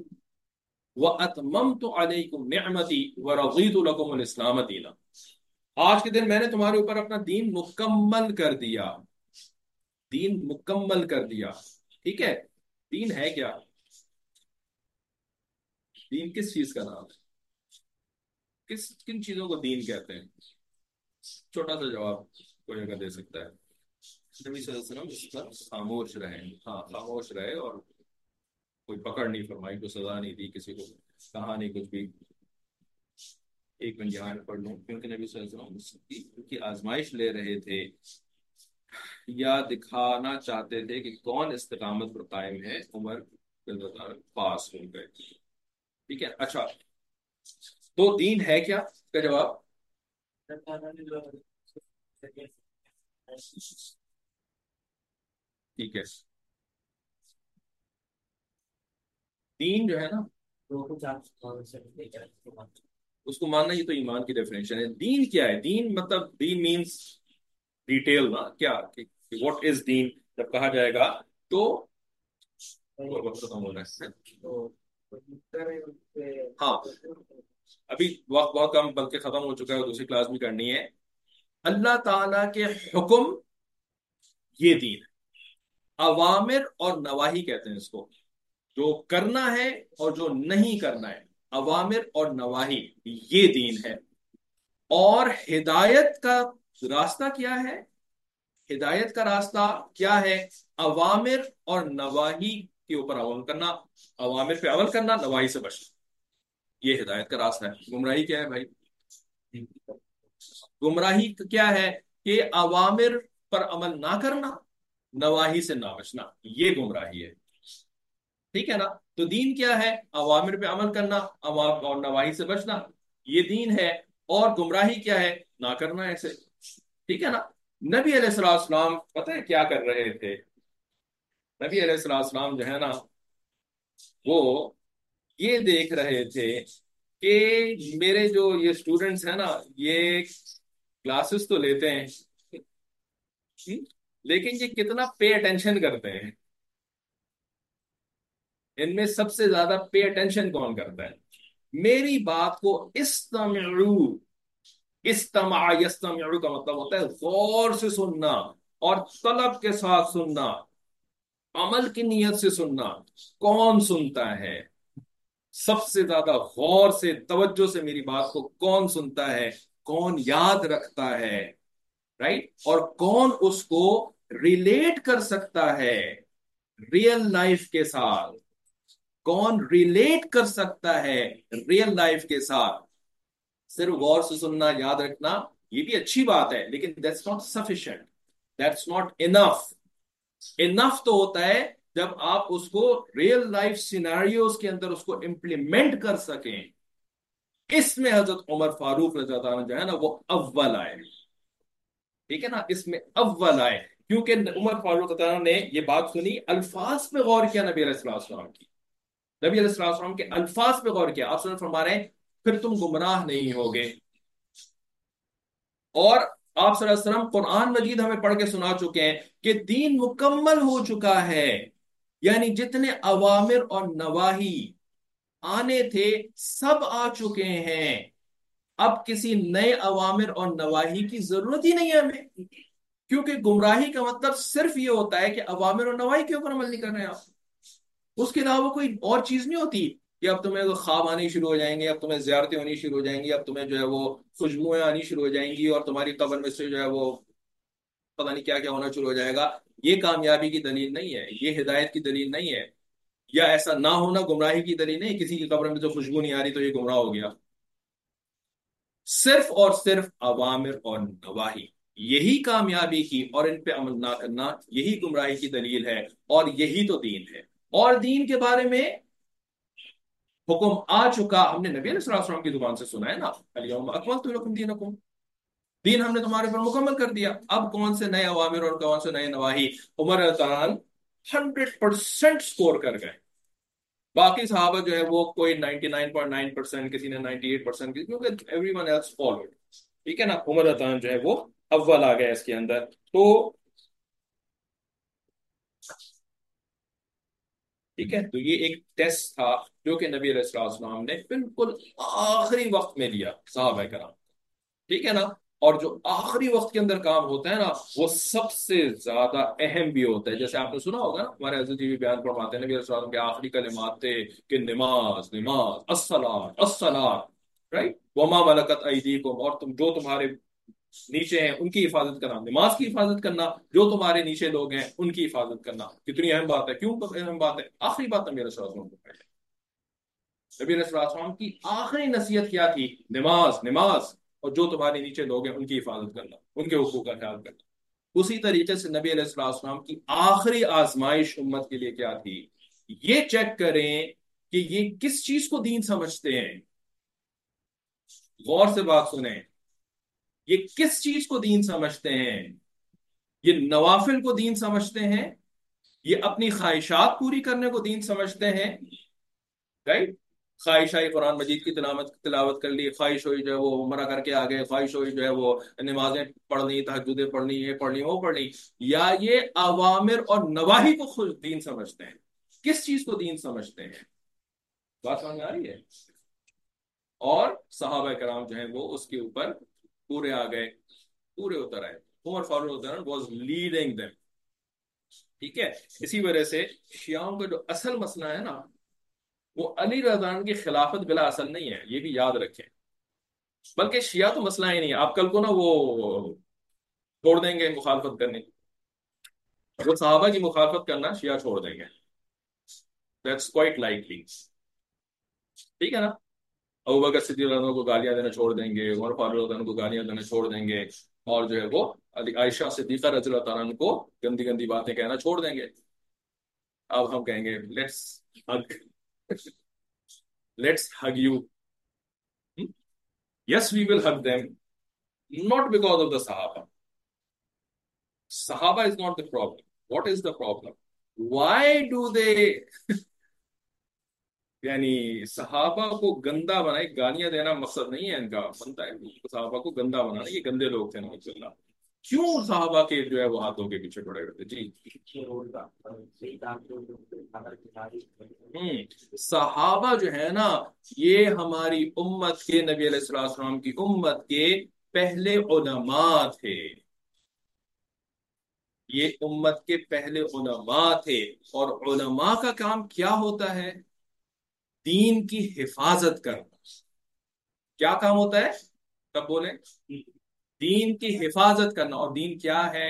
A: واتممت علیکم نعمتی ورضیت لکم الاسلام دینا، آج کے دن میں نے تمہارے اوپر اپنا دین مکمل کر دیا، دین مکمل کر دیا، ٹھیک ہے۔ دین ہے کیا؟ دین کس چیز کا نام ہے؟ کس کن چیزوں کو دین کہتے ہیں؟ چھوٹا سا جواب کوئی اگر دے سکتا ہے؟ نبی صلی اللہ علیہ وسلم اس پر خاموش رہے، ہاں خاموش رہے، اور کوئی پکڑ نہیں فرمائی، کوئی سزا نہیں دی، کسی کو کہا نہیں کچھ بھی۔ ایک منٹ یہاں پڑھ لوں، کیونکہ نبی صلی اللہ علیہ وسلم کی, کی آزمائش لے رہے تھے یا دکھانا چاہتے تھے کہ کون استقامت پر قائم ہے، عمر پاس ہو گئے، ٹھیک ہے۔ اچھا، تو دین ہے کیا؟ اس کا جواب ٹھیک ہے، دین جو ہے نا،
B: تو کچھ آپ اور سے لے کر اس کے بعد
A: اس کو ماننا یہ تو ایمان کی ڈیفینیشن ہے. دین کیا ہے؟ دین مطلب دین مینس ڈیٹیل نا کیا، واٹ از دین جب کہا جائے گا تو وقت ختم ہو رہا ہے.
B: تو
A: ہاں، ابھی وقت بہت کم بلکہ ختم ہو چکا ہے، دوسری کلاس بھی کرنی ہے. اللہ تعالی کے حکم یہ دین ہے. اوامر اور نواہی کہتے ہیں اس کو، جو کرنا ہے اور جو نہیں کرنا ہے. اوامر اور نواہی یہ دین ہے. اور ہدایت کا راستہ کیا ہے؟ ہدایت کا راستہ کیا ہے؟ اوامر اور نواہی کے اوپر عمل کرنا، اوامر پہ عمل کرنا، نواہی سے بچنا. یہ ہدایت کا راستہ ہے. گمراہی کیا ہے بھائی؟ گمراہی کیا ہے؟ کہ اوامر پر عمل نہ کرنا، نواحی سے نہ بچنا، یہ گمراہی ہے. ٹھیک ہے نا؟ تو دین کیا ہے؟ اوامر پہ عمل کرنا اور نواحی سے بچنا، یہ دین ہے. اور گمراہی کیا ہے؟ نہ کرنا ایسے. ٹھیک ہے نا؟ نبی علیہ السلام السلام پتہ ہے کیا کر رہے تھے؟ نبی علیہ السلام السلام جو ہے نا، وہ یہ دیکھ رہے تھے کہ میرے جو یہ اسٹوڈنٹس ہیں نا، یہ کلاسز تو لیتے ہیں لیکن یہ کتنا پے اٹینشن کرتے ہیں. ان میں سب سے زیادہ پے اٹینشن کون کرتا ہے؟ میری بات کو استمعو، استمع یستمعو کا مطلب ہوتا ہے غور سے سننا اور طلب کے ساتھ سننا، عمل کی نیت سے سننا. کون سنتا ہے؟ سب سے زیادہ غور سے توجہ سے میری بات کو کون سنتا ہے؟ کون یاد رکھتا ہے؟ رائٹ؟ اور کون اس کو ریلیٹ کر سکتا ہے ریئل لائف کے ساتھ؟ کون ریلیٹ کر سکتا ہے ریئل لائف کے ساتھ؟ صرف غور سے سننا، یاد رکھنا یہ بھی اچھی بات ہے، لیکن that's not sufficient, that's not enough. انف تو ہوتا ہے جب آپ اس کو ریئل لائف سیناریوز کے اندر اس کو امپلیمنٹ کر سکیں. اس میں حضرت عمر فاروق رضی اللہ عنہ جو ہے نا وہ اول آئے. ٹھیک ہے نا؟ اس میں اول آئے کیونکہ عمر فاروق رضی اللہ عنہ نے یہ بات سنی، الفاظ پہ غور کیا نبی علیہ السلام کی. نبی علیہ السلام کے الفاظ پہ غور کیا. آپ سن فرما رہے ہیں پھر تم گمراہ نہیں ہوگے. اور آپ صلی اللہ علیہ وسلم قرآن مجید ہمیں پڑھ کے سنا چکے ہیں کہ دین مکمل ہو چکا ہے. یعنی جتنے اوامر اور نواہی آنے تھے سب آ چکے ہیں. اب کسی نئے اوامر اور نواہی کی ضرورت ہی نہیں ہے ہمیں، کیونکہ گمراہی کا مطلب صرف یہ ہوتا ہے کہ اوامر اور نواہی کے اوپر عمل نہیں کر رہے ہیں آپ. اس کے علاوہ کوئی اور چیز نہیں ہوتی کہ اب تمہیں خواب آنے شروع ہو جائیں گے، اب تمہیں زیارتیں ہونی شروع ہو جائیں گی، اب تمہیں جو ہے وہ خوشبوئیں آنی شروع ہو جائیں گی اور تمہاری قبر میں سے جو ہے وہ پتہ نہیں کیا کیا ہونا شروع ہو جائے گا. یہ کامیابی کی دلیل نہیں ہے، یہ ہدایت کی دلیل نہیں ہے. یا ایسا نہ ہونا گمراہی کی دلیل نہیں. کسی کی قبر میں جو خوشبو نہیں آ رہی تو یہ گمراہ ہو گیا. صرف اور صرف اوامر اور نواہی، یہی کامیابی کی اور ان پہ عمل نہ کرنا یہی گمراہی کی دلیل ہے، اور یہی تو دین ہے. اور دین کے بارے میں حکم آ چکا، ہم نے نبی علیہ الصلوۃ والسلام کی زبان سے سنا ہے نا، الیوم اکملت لکم دینکم، دین ہم نے تمہارے پر مکمل کر دیا. اب کون سے نئے اوامر اور کون سے نئے نواہی؟ عمر رضی ہنڈریڈ پرسینٹ سکور کر گئے. باقی صحابہ جو ہے وہ کوئی ninety nine point nine percent, کسی نے نائنٹی ایٹ پرسینٹ، کیونکہ ایوری ون ایلس فالوڈ. ٹھیک ہے نا؟ عمر رضی جو ہے وہ اول آ گیا اس کے اندر. تو ٹھیک ہے، تو یہ ایک ٹیسٹ تھا جو کہ نبی علیہ السلام نے بالکل آخری وقت میں لیا صحابہ کرام. ٹھیک ہے نا؟ اور جو آخری وقت کے اندر کام ہوتا ہے نا وہ سب سے زیادہ اہم بھی ہوتا ہے. جیسے آپ نے سنا ہوگا نا، ہمارے حضرت جی بھی بیان فرماتے ہیں نبی علیہ السلام کے آخری کلمات تھے کہ نماز نماز الصلاۃ الصلاۃ، رائٹ، وما ملکت ایدیکم، اور تم جو تمہارے نیچے ہیں ان کی حفاظت کرنا، نماز کی حفاظت کرنا، جو تمہارے نیچے لوگ ہیں ان کی حفاظت کرنا. کتنی اہم بات ہے. کیوں اہم بات ہے؟ آخری بات نبی علیہ السلام کو پہلے. نبی علیہ السلام کی آخری نصیحت کیا تھی؟ نماز نماز، اور جو تمہارے نیچے لوگ ہیں ان کی حفاظت کرنا، ان کے حقوق کا خیال کرنا. اسی طریقے سے نبی علیہ السلام کی آخری آزمائش امت کے لیے کیا تھی؟ یہ چیک کریں کہ یہ کس چیز کو دین سمجھتے ہیں. غور سے بات سنیں، یہ کس چیز کو دین سمجھتے ہیں؟ یہ نوافل کو دین سمجھتے ہیں یہ اپنی خواہشات پوری کرنے کو دین سمجھتے ہیں، رائٹ؟ خواہش آئی قرآن مجید کی تلاوت تلاوت کر لی، خواہش ہوئی جو ہے وہ عمرہ کر کے آ گئے، خواہش ہوئی جو ہے وہ نمازیں پڑھنی، تہجدیں پڑھنی، یہ پڑھنی وہ پڑھنی، یا یہ عوامر اور نواہی کو خود دین سمجھتے ہیں؟ کس چیز کو دین سمجھتے ہیں؟ بات سمجھ میں آ رہی ہے؟ اور صحابہ کرام جو ہیں وہ اس کے اوپر پورے آ گئے، پورے اتر آئے. Umar Farooq was leading them. ٹھیک ہے؟ اسی وجہ سے شیعوں کا جو اصل مسئلہ ہے نا، وہ علی رضا عنہ کی خلافت بلا اصل نہیں ہے، یہ بھی یاد رکھیں. بلکہ شیعہ تو مسئلہ ہی نہیں ہے. آپ کل کو نا وہ چھوڑ دیں گے مخالفت کرنے، وہ صحابہ کی مخالفت کرنا شیعہ چھوڑ دیں گے. That's quite likely. ٹھیک ہے نا؟ ابو بکر صدیق رضی اللہ عنہ کو گالیاں دینا چھوڑ دیں گے، عمر فاروق رضی اللہ عنہ کو گالیاں دینا چھوڑ دیں گے، اور جو ہے وہ عائشہ صدیقہ رضی اللہ تعالیٰ عنہ کو گندی گندی باتیں کہنا چھوڑ دیں گے. اب ہم کہیں گے let's hug let's hug you. Yes, we will hug them, not because of the Sahaba. Sahaba is not the problem. What is the problem? Why do they یعنی صحابہ کو گندا بنائے؟ گالیاں دینا مقصد نہیں ہے ان کا، بنتا ہے صحابہ کو گندا بنانا، یہ گندے لوگ تھے نعوذ باللہ. کیوں صحابہ کے جو ہے وہ ہاتھوں کے پیچھے پڑے ہوئے تھے؟ جی ہوں صحابہ جو ہے نا، یہ ہماری امت کے، نبی علیہ الصلوۃ والسلام کی امت کے پہلے علماء تھے. یہ امت کے پہلے علماء تھے، اور علماء کا کام کیا ہوتا ہے؟ دین کی حفاظت کرنا. کیا کام ہوتا ہے؟ تب بولیں. دین کی حفاظت کرنا. اور دین کیا ہے؟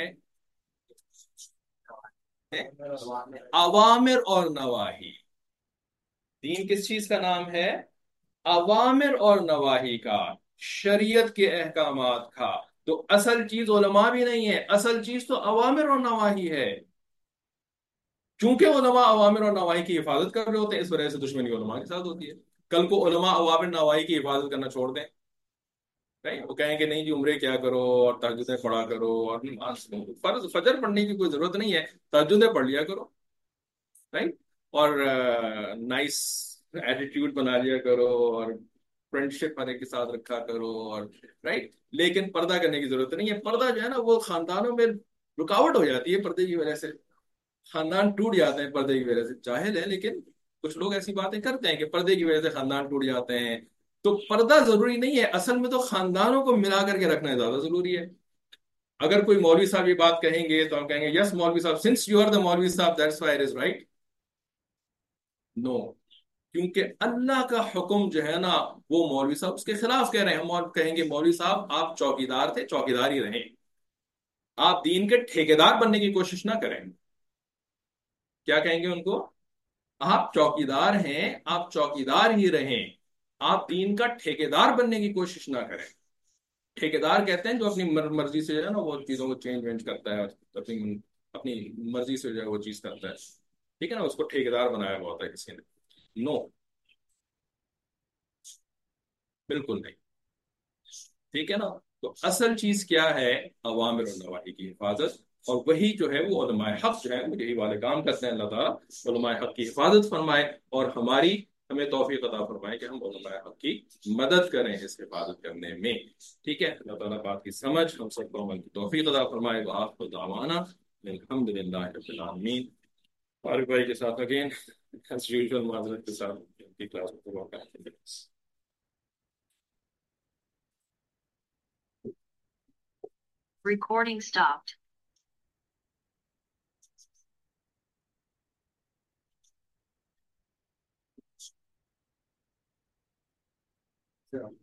A: اوامر اور نواہی. دین کس چیز کا نام ہے؟ اوامر اور نواہی کا، شریعت کے احکامات کا. تو اصل چیز علماء بھی نہیں ہے، اصل چیز تو اوامر اور نواہی ہے. چونکہ علماء اوامر اور نواہی کی حفاظت کر رہے ہوتے ہیں، اس وجہ سے دشمنی علماء کے ساتھ ہوتی ہے. کل کو علماء اوامر نواہی کی حفاظت کرنا چھوڑ دیں، نہیں وہ کہیں کہ نہیں جی عمرے کیا کرو اور تہجدیں پڑھا کرو، اور فرض فجر پڑھنے کی کوئی ضرورت نہیں ہے، تہجدیں پڑھ لیا کرو، رائٹ؟ اور نائس ایٹیٹیوڈ بنا لیا کرو، اور فرینڈ شپ ہر ایک کے ساتھ رکھا کرو، اور رائٹ. لیکن پردہ کرنے کی ضرورت نہیں ہے. پردہ جو ہے نا وہ خاندانوں میں رکاوٹ ہو جاتی ہے پردے کی وجہ سے، خاندان ٹوٹ جاتے ہیں پردے کی وجہ سے. جاہل ہے لیکن کچھ لوگ ایسی باتیں کرتے ہیں کہ پردے کی وجہ سے خاندان ٹوٹ جاتے ہیں. تو پردہ ضروری نہیں ہے، اصل میں تو خاندانوں کو ملا کر کے رکھنا زیادہ ضروری ہے. اگر کوئی مولوی صاحب یہ بات کہیں گے تو ہم کہیں گے یس مولوی صاحب، سنس یو آر دا مولوی صاحب that's why it is right. No, کیونکہ اللہ کا حکم جو ہے نا وہ مولوی صاحب اس کے خلاف کہہ رہے ہیں. ہم کہیں گے مولوی صاحب آپ چوکیدار تھے، چوکیدار ہی رہیں، آپ دین کے ٹھیکیدار بننے کی کوشش نہ کریں. کیا کہیں گے ان کو؟ آپ چوکیدار ہیں، آپ چوکیدار ہی رہیں، آپ دین کا ٹھیکیدار بننے کی کوشش نہ کریں. ٹھیکیدار کہتے ہیں جو اپنی مرضی سے جو ہے نا وہ چیزوں کو چینج وینج کرتا ہے، اپنی اپنی مرضی سے جو ہے وہ چیز کرتا ہے. ٹھیک ہے نا؟ اس کو ٹھیکیدار بنایا ہوا ہوتا ہے کسی نے. نو، بالکل نہیں. ٹھیک ہے نا؟ تو اصل چیز کیا ہے؟ عوامر اور نواہی کی حفاظت. اور وہی جو ہے وہ علماء حق جو ہے وہ یہی والے کام کرتے ہیں. اللہ تعالیٰ علماء حق کی حفاظت فرمائے، اور ہماری ہمیں توفیق عطا فرمائے کہ ہم علماء حق کی مدد کریں اس حفاظت کرنے میں. ٹھیک ہے؟ اللہ تعالیٰ بات کی سمجھ ہم سب کو عمل کی توفیق عطا فرمائے. وآخر دعوانا الحمد للہ رب العالمین. طارق بھائی کے ساتھ اگین ایز یوزول معذرت کے ساتھ کی کلاس کو
C: Recording stopped.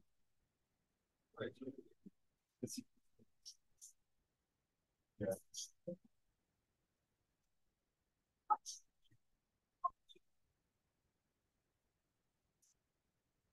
A: Yeah.